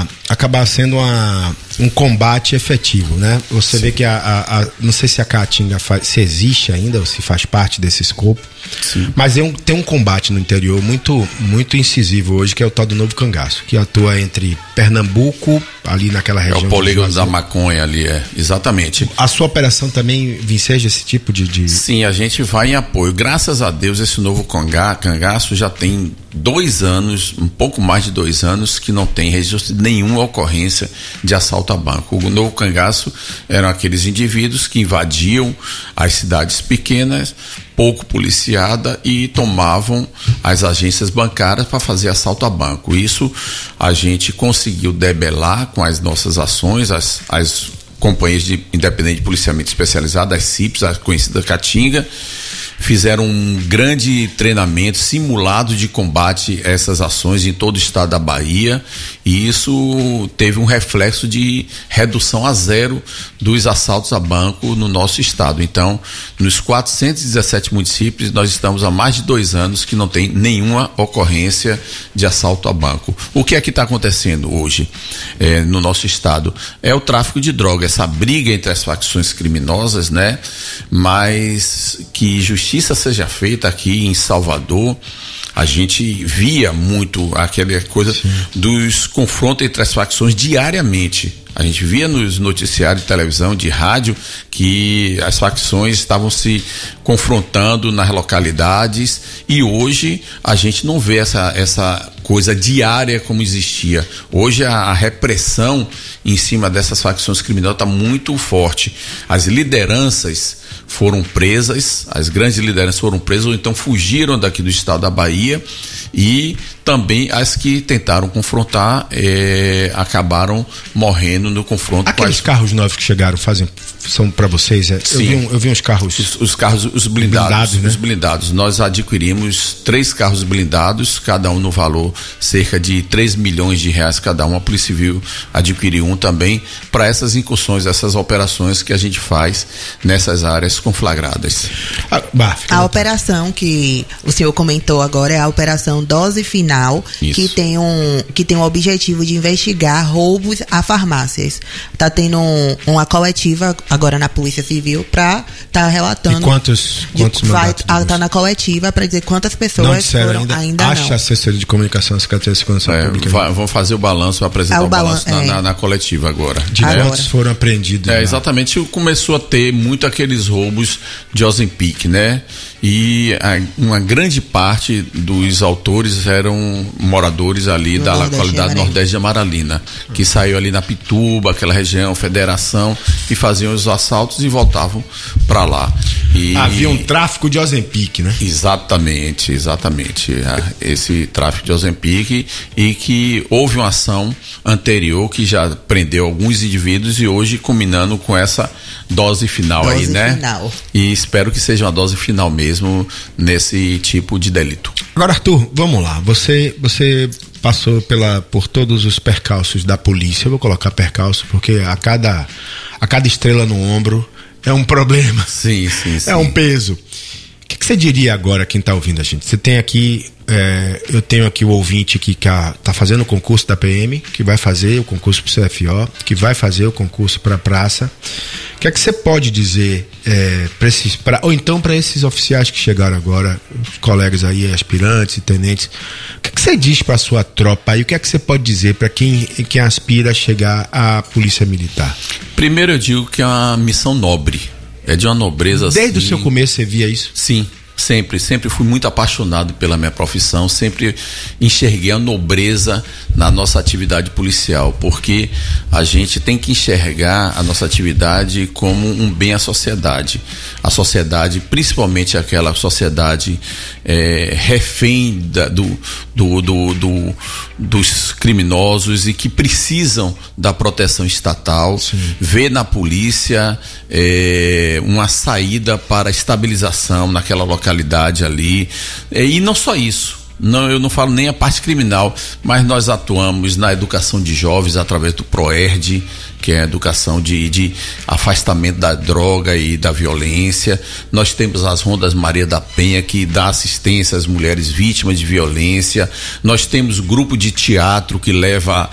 um combate efetivo, né? Você vê que não sei se a Caatinga se existe ainda ou se faz parte desse escopo. Sim. Mas tem um combate no interior muito, muito incisivo hoje, que é o tal do novo cangaço, que atua entre Pernambuco, ali naquela região. É o polígono da Maconha ali, exatamente. A sua operação também vinceja esse tipo de... Sim, a gente vai em apoio. Graças a Deus, esse novo cangaço já tem 2 anos, um pouco mais de 2 anos, que não tem registro de nenhuma ocorrência de assalto a banco. O novo cangaço eram aqueles indivíduos que invadiam as cidades pequenas, pouco policiada, e tomavam as agências bancárias para fazer assalto a banco. Isso a gente conseguiu debelar com as nossas ações, as companhias de independente de policiamento especializado, as CIPs, a conhecida Caatinga, fizeram um grande treinamento simulado de combate a essas ações em todo o estado da Bahia, e isso teve um reflexo de redução a 0 dos assaltos a banco no nosso estado. Então, nos 417 municípios, nós estamos há mais de 2 anos que não tem nenhuma ocorrência de assalto a banco. O que é que está acontecendo hoje no nosso estado? É o tráfico de droga, essa briga entre as facções criminosas, né? Mas que justiça seja feita aqui em Salvador. A gente via muito aquela coisa dos confrontos entre as facções diariamente. A gente via nos noticiários de televisão, de rádio, que as facções estavam se confrontando nas localidades, e hoje a gente não vê essa coisa diária como existia. Hoje a repressão em cima dessas facções criminosas está muito forte. As lideranças foram presas, as grandes lideranças foram presas ou então fugiram daqui do estado da Bahia, e também as que tentaram confrontar acabaram morrendo no confronto. Aqueles carros novos que chegaram são para vocês? Sim. Eu vi uns carros. Os carros, os blindados, né? Os blindados. Nós adquirimos 3 carros blindados, cada um no valor cerca de 3 milhões de reais cada um. A Polícia Civil adquiriu um também para essas incursões, essas operações que a gente faz nessas áreas conflagradas. A operação que o senhor comentou agora é a operação Dose Final, que tem um objetivo de investigar roubos a farmácias. Tá tendo uma coletiva agora na Polícia Civil para tá relatando. E quantos mandatos? Tá na coletiva para dizer quantas pessoas foram ainda Acha não. assessoria de comunicação da Secretaria de Segurança Pública. Vamos fazer o balanço, apresentar o balanço na coletiva agora. De quantos foram apreendidos? Exatamente, começou a ter muito aqueles roubos de Ozempic, né? E uma grande parte dos autores eram moradores ali da localidade Nordeste de Amaralina, que saiu ali na Pituba, aquela região, Federação, e faziam os assaltos e voltavam para lá. Havia um tráfico de Ozempic, né? Exatamente. Esse tráfico de Ozempic, e que houve uma ação anterior que já prendeu alguns indivíduos, e hoje culminando com essa dose final aí, né? E espero que seja uma dose final mesmo nesse tipo de delito. Agora, Arthur, vamos lá. Você passou por todos os percalços da polícia. Eu vou colocar percalço porque a cada estrela no ombro é um problema. Sim. É um peso. O que você diria agora, quem está ouvindo a gente? Você tem aqui, eu tenho aqui o ouvinte que está fazendo o concurso da PM, que vai fazer o concurso para o CFO, que vai fazer o concurso para a praça. O que é que você pode dizer ou então para esses oficiais que chegaram agora, os colegas aí, aspirantes e tenentes, o que é que você diz para a sua tropa aí? O que é que você pode dizer para quem aspira a chegar à Polícia Militar? Primeiro eu digo que é uma missão nobre. É de uma nobreza. Desde o seu começo você via isso? Sim. sempre fui muito apaixonado pela minha profissão, sempre enxerguei a nobreza na nossa atividade policial, porque a gente tem que enxergar a nossa atividade como um bem à sociedade. A sociedade, principalmente aquela sociedade refém dos criminosos e que precisam da proteção estatal, vê na polícia uma saída para a estabilização naquela localidade ali, e não só isso. Não, eu não falo nem a parte criminal, mas nós atuamos na educação de jovens através do PROERD, que é a educação de afastamento da droga e da violência. Nós temos as Rondas Maria da Penha, que dá assistência às mulheres vítimas de violência. Nós temos grupo de teatro que leva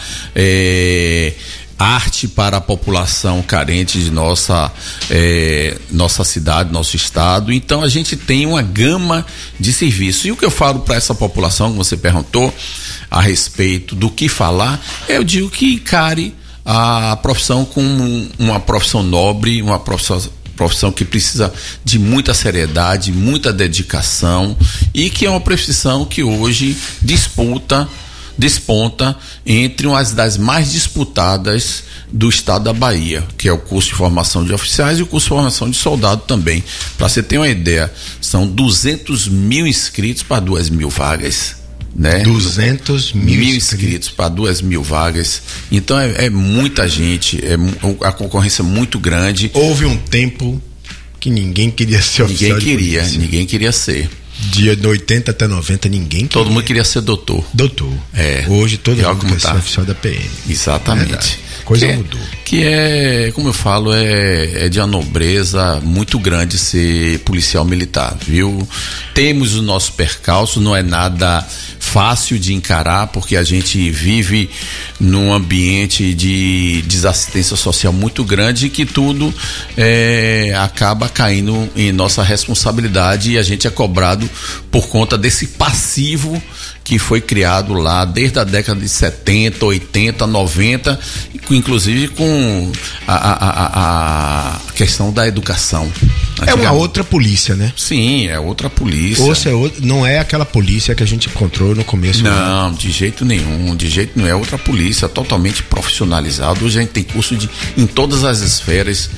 arte para a população carente de nossa cidade, nosso estado. Então a gente tem uma gama de serviços. E o que eu falo para essa população, que você perguntou a respeito do que falar, eu digo que encare a profissão como uma profissão nobre, uma profissão que precisa de muita seriedade, muita dedicação, e que é uma profissão que hoje desponta entre umas das mais disputadas do estado da Bahia, que é o curso de formação de oficiais e o curso de formação de soldado também. Para você ter uma ideia, são 200 mil inscritos para 2.000 vagas, né? 200 mil inscritos para 2.000 vagas. Então é muita gente, a concorrência é muito grande. Houve um tempo que ninguém queria ser oficial. Ninguém queria ser. De 80 até 90 ninguém queria. Todo mundo queria ser doutor. Hoje todo mundo quer ser oficial da PM. Exatamente. Coisa mudou. Que é, como eu falo, é de uma nobreza muito grande ser policial militar, viu? Temos os nossos percalços, não é nada fácil de encarar, porque a gente vive num ambiente de desassistência social muito grande e que tudo acaba caindo em nossa responsabilidade, e a gente é cobrado por conta desse passivo que foi criado lá desde a década de 70, 80, 90, inclusive com a questão da educação. É uma outra polícia, né? Sim, é outra polícia. Não é aquela polícia que a gente encontrou no começo. Não, de jeito nenhum, é outra polícia, totalmente profissionalizada. Hoje a gente tem curso em todas as esferas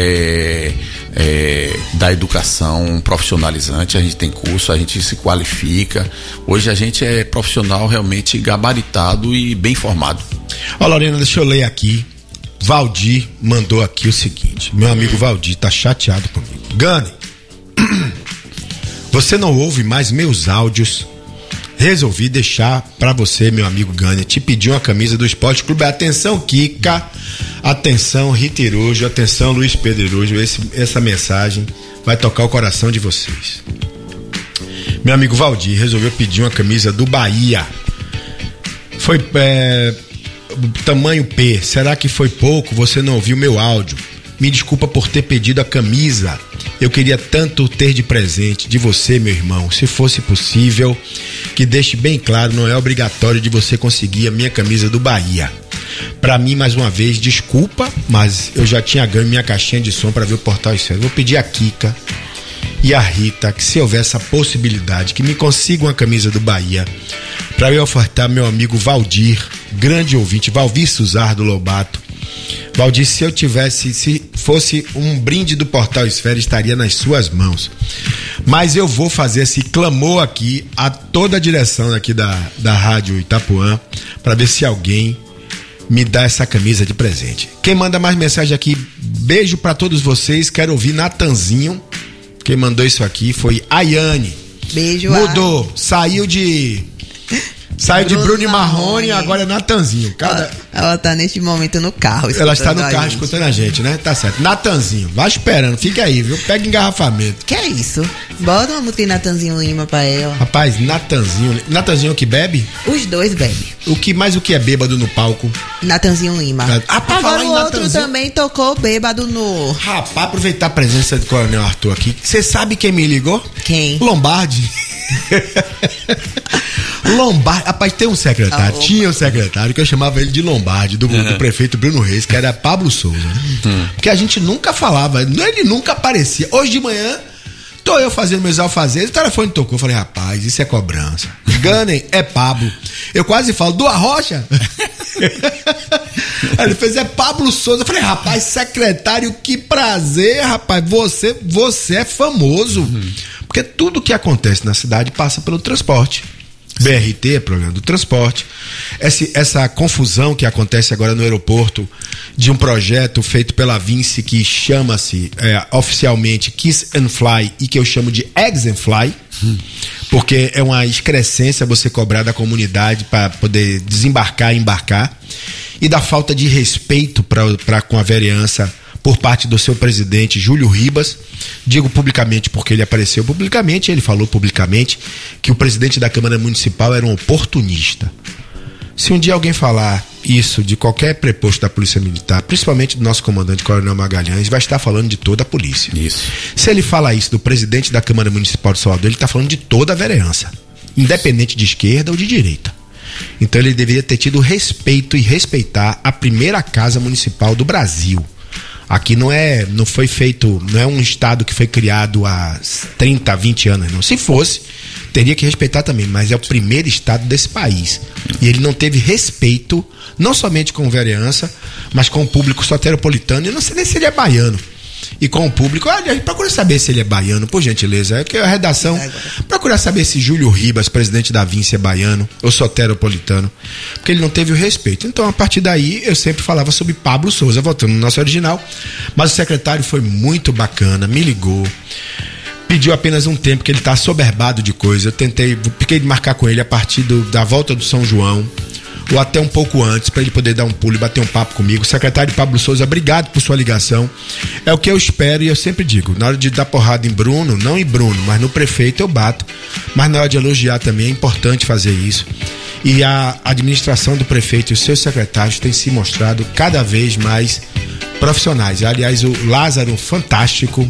da educação profissionalizante, a gente tem curso, a gente se qualifica. Hoje a gente é profissional realmente gabaritado e bem formado. Ó, Lorena, deixa eu ler aqui. Valdir mandou aqui o seguinte: meu amigo Valdir tá chateado comigo. Gane, você não ouve mais meus áudios. Resolvi deixar pra você, meu amigo Gane, te pedir uma camisa do Esporte Clube. Atenção, Kika, atenção, Rita Irujo, atenção, Luiz Pedro Irujo. Essa mensagem vai tocar o coração de vocês. Meu amigo Valdir resolveu pedir uma camisa do Bahia. Foi tamanho P. Será que foi pouco? Você não ouviu meu áudio? Me desculpa por ter pedido a camisa. Eu queria tanto ter de presente de você, meu irmão. Se fosse possível, que deixe bem claro, não é obrigatório de você conseguir a minha camisa do Bahia. Pra mim, mais uma vez, desculpa, mas eu já tinha ganho minha caixinha de som pra ver o Portal Estéreo. Vou pedir a Kika e a Rita que, se houver essa possibilidade, que me consigam uma camisa do Bahia para eu ofertar meu amigo Valdir, grande ouvinte, Valdir Suzar do Lobato. Valdir, se fosse um brinde do Portal Esfera, estaria nas suas mãos. Mas eu vou fazer esse clamor aqui a toda a direção aqui da Rádio Itapuã para ver se alguém me dá essa camisa de presente. Quem manda mais mensagem aqui, beijo para todos vocês, quero ouvir Natanzinho. Quem mandou isso aqui foi a Yane. Beijo. Mudou, saiu de Bruno e Marrone, agora é Natanzinho. Ela tá neste momento no carro. Ela está no carro escutando a gente, né? Tá certo. Natanzinho, vai esperando, fica aí, viu? Pega engarrafamento. Que é isso? Bota uma música de Natanzinho Lima pra ela. Rapaz, Natanzinho que bebe? Os dois bebem. O que é bêbado no palco? Natanzinho Lima. Agora o outro também tocou bêbado no... Rapaz, aproveitar a presença do Coronel Arthur aqui. Você sabe quem me ligou? Quem? Lombardi. Lombardi, rapaz, tem um secretário, tinha um secretário que eu chamava ele de Lombardi, do prefeito Bruno Reis, que era Pablo Souza, né? Porque a gente nunca falava, ele nunca aparecia. Hoje de manhã, Tô eu fazendo meus alfazeres, o telefone tocou. Eu falei, rapaz, isso é cobrança. Enganem, é Pablo. Eu quase falo, do Arrocha? Aí ele fez, é Pablo Souza. Eu falei, rapaz, secretário, que prazer, rapaz. Você é famoso. Porque tudo que acontece na cidade passa pelo transporte. BRT é programa do transporte. Essa confusão que acontece agora no aeroporto de um projeto feito pela Vinci que chama-se oficialmente Kiss and Fly e que eu chamo de Eggs and Fly, porque é uma excrescência você cobrar da comunidade para poder desembarcar e embarcar, e da falta de respeito para com a vereança por parte do seu presidente Júlio Ribas. Digo publicamente porque ele apareceu publicamente, ele falou publicamente que o presidente da Câmara Municipal era um oportunista. Se um dia alguém falar isso de qualquer preposto da Polícia Militar, principalmente do nosso comandante Coronel Magalhães, vai estar falando de toda a polícia. Isso. Se ele falar isso do presidente da Câmara Municipal de Salvador, ele está falando de toda a vereança, independente de esquerda ou de direita. Então ele deveria ter tido respeito e respeitar a primeira casa municipal do Brasil. Aqui não é um estado que foi criado há 30, 20 anos, não. Se fosse, teria que respeitar também, mas é o primeiro estado desse país. E ele não teve respeito, não somente com a vereança, mas com o público soteropolitano, e não sei nem se ele é baiano. E com o público, procura saber se ele é baiano, por gentileza. É que a redação procura saber se Júlio Ribas, presidente da Vinci, é baiano ou soteropolitano, porque ele não teve o respeito. Então, a partir daí, eu sempre falava sobre Pablo Souza, voltando no nosso original. Mas o secretário foi muito bacana, me ligou, pediu apenas um tempo, que ele está assoberbado de coisa. Eu fiquei de marcar com ele a partir da volta do São João, ou até um pouco antes, para ele poder dar um pulo e bater um papo comigo. Secretário Pablo Souza, obrigado por sua ligação. É o que eu espero, e eu sempre digo, na hora de dar porrada em Bruno, não em Bruno, mas no prefeito eu bato, mas na hora de elogiar também é importante fazer isso. E a administração do prefeito e os seus secretários têm se mostrado cada vez mais profissionais. Aliás, o Lázaro, fantástico.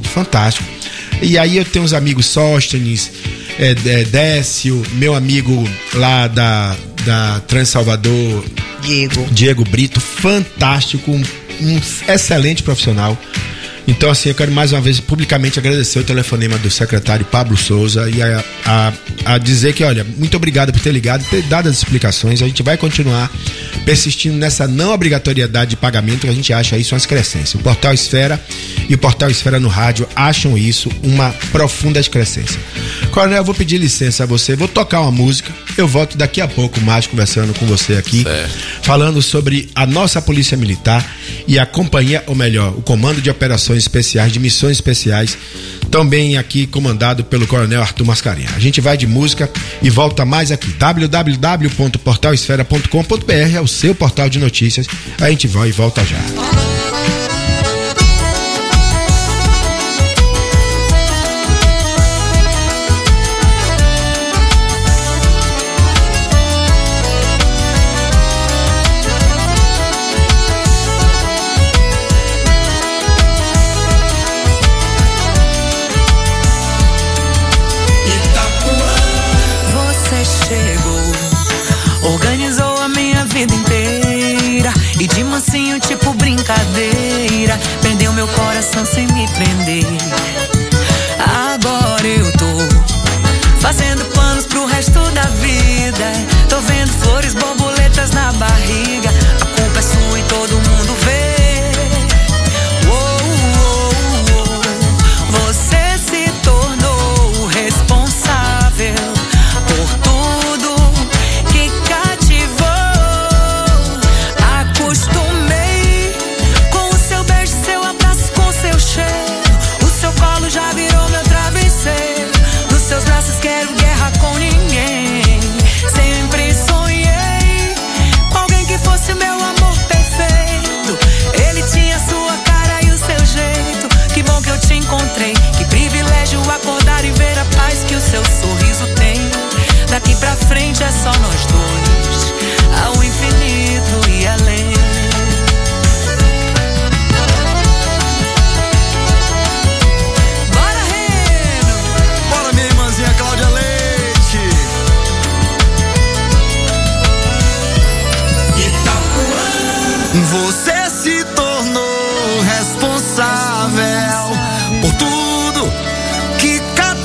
E aí eu tenho uns amigos Sóstenes, Décio, meu amigo lá da Trans Salvador, Diego Brito, fantástico, um excelente profissional. Então, assim, eu quero mais uma vez publicamente agradecer o telefonema do secretário Pablo Souza e a dizer que, olha, muito obrigado por ter ligado, ter dado as explicações. A gente vai continuar persistindo nessa não obrigatoriedade de pagamento, que a gente acha isso uma excrescência. O Portal Esfera e o Portal Esfera no rádio acham isso uma profunda excrescência. Coronel, eu vou pedir licença a você, vou tocar uma música, eu volto daqui a pouco mais conversando com você aqui, falando sobre a nossa Polícia Militar e a companhia, ou melhor, o Comando de Operações Especiais, de Missões Especiais, também aqui comandado pelo Coronel Arthur Mascarenhas. A gente vai de música e volta mais aqui, www.portalesfera.com.br, é o seu portal de notícias. A gente vai e volta já. Tipo brincadeira, prendeu meu coração sem me prender. Agora eu tô fazendo planos pro resto da vida. Tô vendo flores, borboletas na barriga. A culpa é sua e todo mundo vê. Você se tornou responsável por tudo que cativou. Acostumei com o seu beijo, seu abraço, com seu cheiro. O seu colo já virou meu travesseiro. Nos seus braços quero guerra com ninguém. Sempre sonhei com alguém que fosse meu amor perfeito. Ele tinha sua cara e o seu jeito. Que bom que eu te encontrei. Que privilégio acordar e ver a paz que o seu sorriso tem. Daqui pra frente é só nós dois, ao infinito e além. Bora, Reno! Bora, minha irmãzinha Cláudia Leite! Você se tornou responsável por tudo que cativou.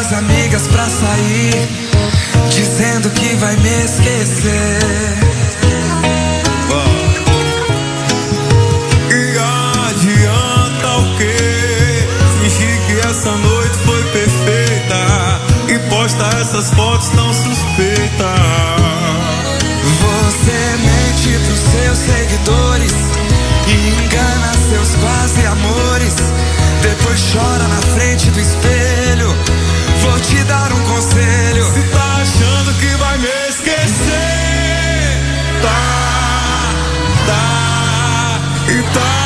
suas amigas pra sair, dizendo que vai me esquecer. E adianta o quê? Fingir que essa noite foi perfeita e posta essas fotos tão suspeitas. Você mente pros seus seguidores e engana seus quase amores. Depois chora na frente do espelho. Vou te dar um conselho. Se tá achando que vai me esquecer, e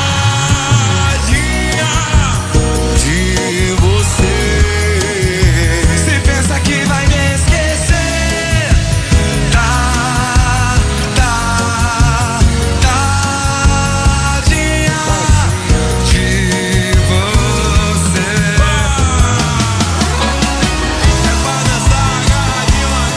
tadinha de você. Se pensa que vai me esquecer, tadinha de você. É pra dançar agarradinho lá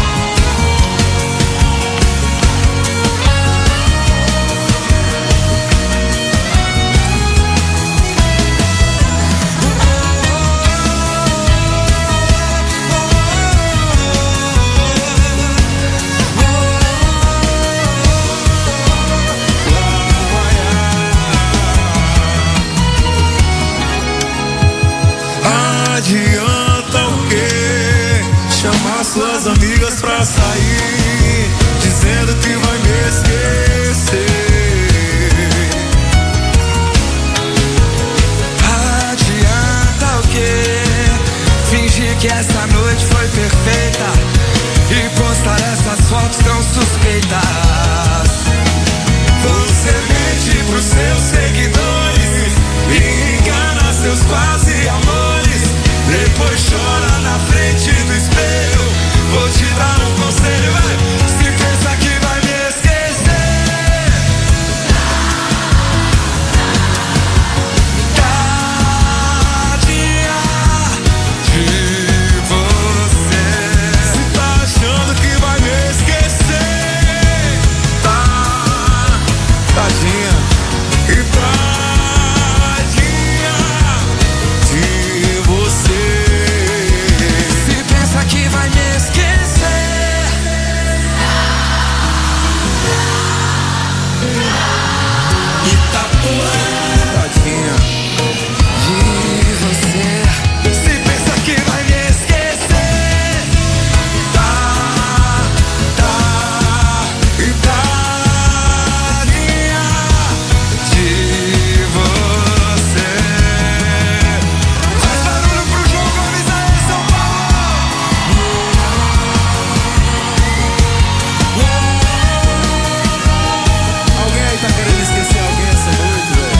adianta o quê? Chamar suas amigas pra sair, dizendo que vai me esquecer. Adianta o quê? Fingir que essa noite foi perfeita e postar essas fotos tão suspeitas. Você mente pros seus seguidores e engana seus quase amores. Depois chora na frente do espelho. Vou te dar um conselho, vai. Se pensa que vai me esquecer, tadinha de você. Se tá achando que vai me esquecer, tadinha e tadinha de você. Se pensa que vai me esquecer, Itapuã, tadinha de você. Se pensa que vai me esquecer, e tadinha de você. Faz barulho pro João Gomes aí, São Paulo. Alguém aí tá querendo esquecer alguém essa noite, velho?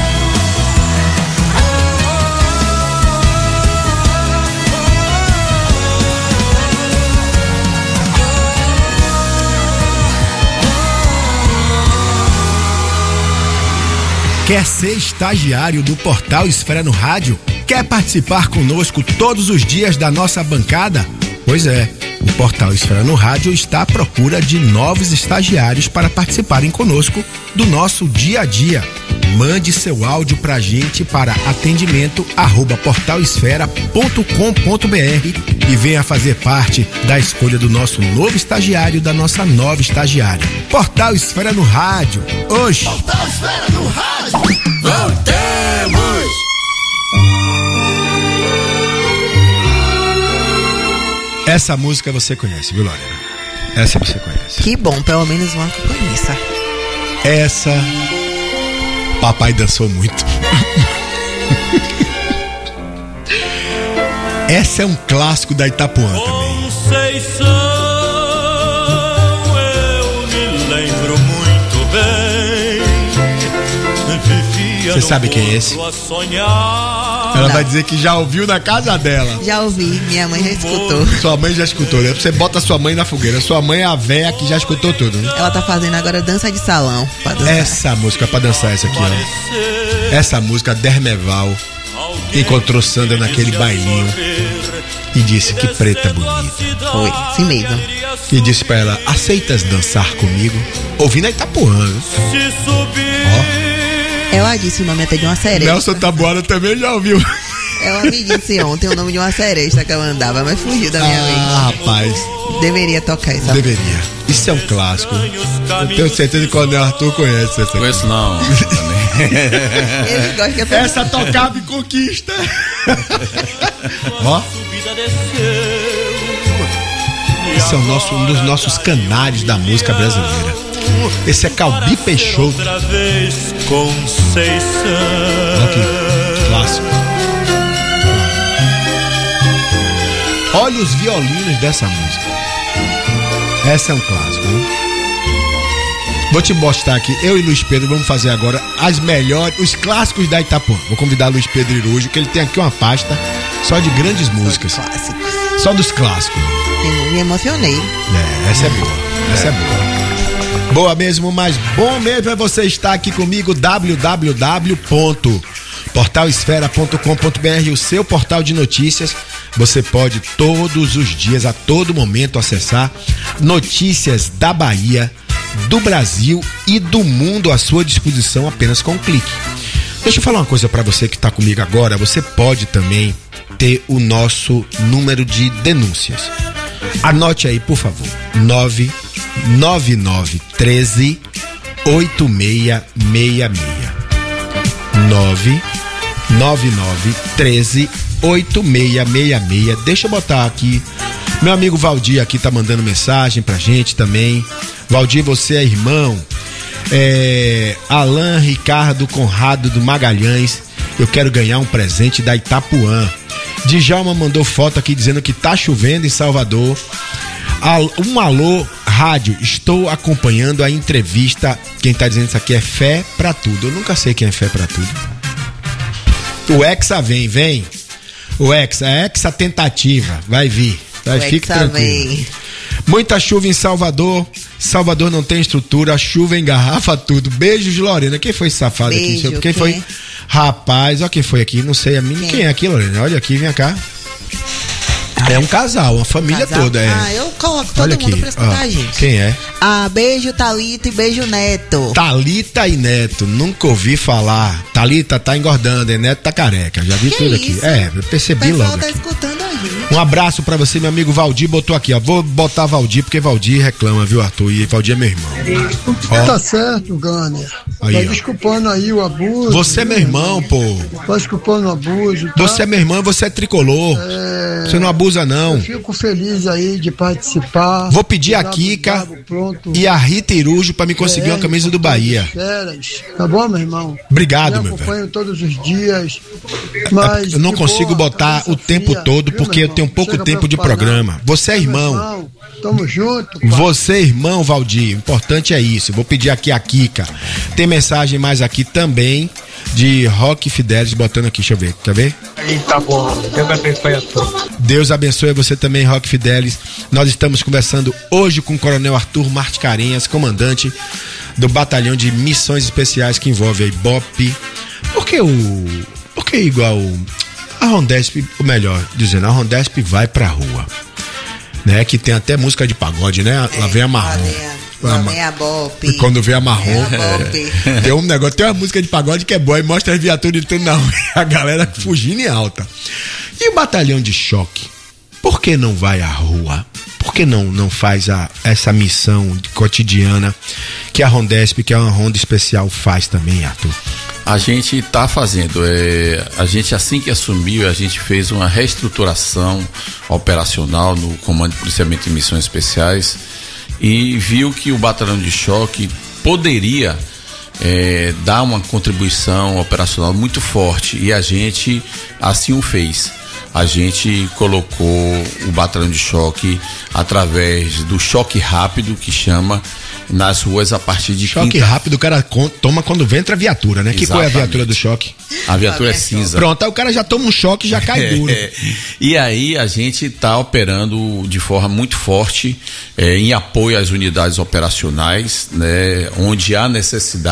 Quer ser estagiário do Portal Esfera no Rádio? Quer participar conosco todos os dias da nossa bancada? Pois é, o Portal Esfera no Rádio está à procura de novos estagiários para participarem conosco do nosso dia a dia. Mande seu áudio pra gente para atendimento@portalesfera.com.br e venha fazer parte da escolha do nosso novo estagiário, da nossa nova estagiária. Portal Esfera no Rádio. Hoje. Portal Esfera no Rádio. Voltemos. Essa música você conhece, viu, Lorena? Essa você conhece. Que bom, pelo menos uma que eu conheça. Essa, papai dançou muito. Essa é um clássico da Itapuã também. Conceição, eu me lembro muito bem. Vivia Você sabe quem é esse? a sonhar. Ela vai dizer que já ouviu na casa dela. Já ouvi, minha mãe já escutou. Sua mãe já escutou, né? Você bota sua mãe na fogueira. Sua mãe é a véia que já escutou tudo, né? Ela tá fazendo agora dança de salão pra dançar. Essa música pra dançar essa aqui, ó. Essa música, Dermeval encontrou Sandra naquele bailinho e disse que preta bonita. Foi, sim mesmo. E disse pra ela, aceitas dançar comigo? Ouvindo a Itapuã. Ó. Ela disse o nome até de uma sereia. Nelson Taboada também já ouviu. Ela me disse ontem o nome de uma seresta que ela andava, mas fugiu da minha mente. Rapaz. Deveria tocar essa. Deveria. Isso é um clássico. Eu tenho certeza que o Coronel Arthur conhece essa. Conheço não. Ele gosta que essa tocava em Conquista. Ó. Esse é um dos nossos canários da música brasileira. Esse é Calbi Peixoto. Olha que clássico. Olha os violinos dessa música. Essa é um clássico, hein? Vou te mostrar aqui, eu e Luiz Pedro vamos fazer agora os clássicos da Itapuã. Vou convidar Luiz Pedro Irujo, que ele tem aqui uma pasta só de grandes músicas. Só dos clássicos. Eu me emocionei. Essa é boa. Essa é boa. Boa mesmo, mas bom mesmo é você estar aqui comigo, www.portalesfera.com.br, o seu portal de notícias. Você pode todos os dias, a todo momento, acessar notícias da Bahia, do Brasil e do mundo à sua disposição apenas com um clique. Deixa eu falar uma coisa para você que está comigo agora. Você pode também ter o nosso número de denúncias. Anote aí, por favor. 99913 8666. 99913 8666. Deixa eu botar aqui. Meu amigo Valdir aqui tá mandando mensagem pra gente também. Valdir, você é irmão. Alain Ricardo Conrado do Magalhães. Eu quero ganhar um presente da Itapuã. Djalma mandou foto aqui dizendo que tá chovendo em Salvador. Um alô, rádio, estou acompanhando a entrevista. Quem tá dizendo isso aqui é Fé Pra Tudo. Eu nunca sei quem é Fé Pra Tudo. O Hexa vem. O Hexa, a Hexa tentativa, vai vir. Fique tranquilo. Vem. Muita chuva em Salvador. Salvador não tem estrutura, a chuva engarrafa tudo. Beijos, Lorena. Quem foi esse safado Beijo, aqui? Quem foi? Rapaz, olha quem foi aqui. Não sei a mim. Quem é aqui, Lorena? Olha aqui, vem cá. É um casal, uma família toda. Eu coloco todo mundo pra escutar a gente. Quem é? Beijo Thalita e beijo Neto. Thalita e Neto, nunca ouvi falar. Thalita tá engordando e Neto tá careca. Já vi tudo aqui. Eu percebi logo. O pessoal tá escutando a gente. Um abraço pra você, meu amigo Valdir. Botou aqui, ó. Vou botar Valdir porque Valdir reclama, viu, Arthur? E Valdir é meu irmão. Tá certo, Gânia. Tá desculpando aí o abuso. Você é meu irmão, pô. Tá desculpando o abuso. Tá? Você é meu irmão, você é tricolor. Você não abusa, não. Eu fico feliz aí de participar. Vou pedir a Kika e a Rita Irujo pra me conseguir uma camisa do Bahia. Tá bom, meu irmão? Obrigado, meu velho. Eu acompanho todos os dias. Mas eu não consigo botar o tempo todo porque eu tenho pouco tempo de programa. Você é irmão. Tamo junto. Você é irmão, Valdir. O importante é isso. Vou pedir aqui a Kika. Tem mensagem mais aqui também de Roque Fidelis botando aqui. Deixa eu ver. Quer ver? Tá bom. Deus abençoe a todos. Deus abençoe você também, Roque Fidelis. Nós estamos conversando hoje com o Coronel Arthur Marticarenhas, comandante do Batalhão de Missões Especiais que envolve a Ibope. Por que igual a Rondesp, ou melhor dizendo, a Rondesp vai pra rua, né? Que tem até música de pagode, né? Lá vem a Marrom. Lá vem a Bope. Quando vem a Marrom, tem um negócio, tem uma música de pagode que é boa e mostra as viaturas entrando na rua, a galera fugindo em alta. E o batalhão de choque? Por que não vai à rua? Por que não faz essa missão cotidiana que a Rondesp, que é uma Ronda Especial, faz também, Arthur? A gente está fazendo. A gente, assim que assumiu, a gente fez uma reestruturação operacional no Comando de Policiamento e Missões Especiais e viu que o batalhão de choque poderia dar uma contribuição operacional muito forte e a gente assim o fez. A gente colocou o batalhão de choque através do choque rápido, que chama, nas ruas a partir de choque rápido, o cara toma quando entra a viatura, né? Que cor é a viatura do choque? A viatura é cinza. Pronto, aí o cara já toma um choque e já cai duro. E aí a gente está operando de forma muito forte em apoio às unidades operacionais, né? Onde há necessidade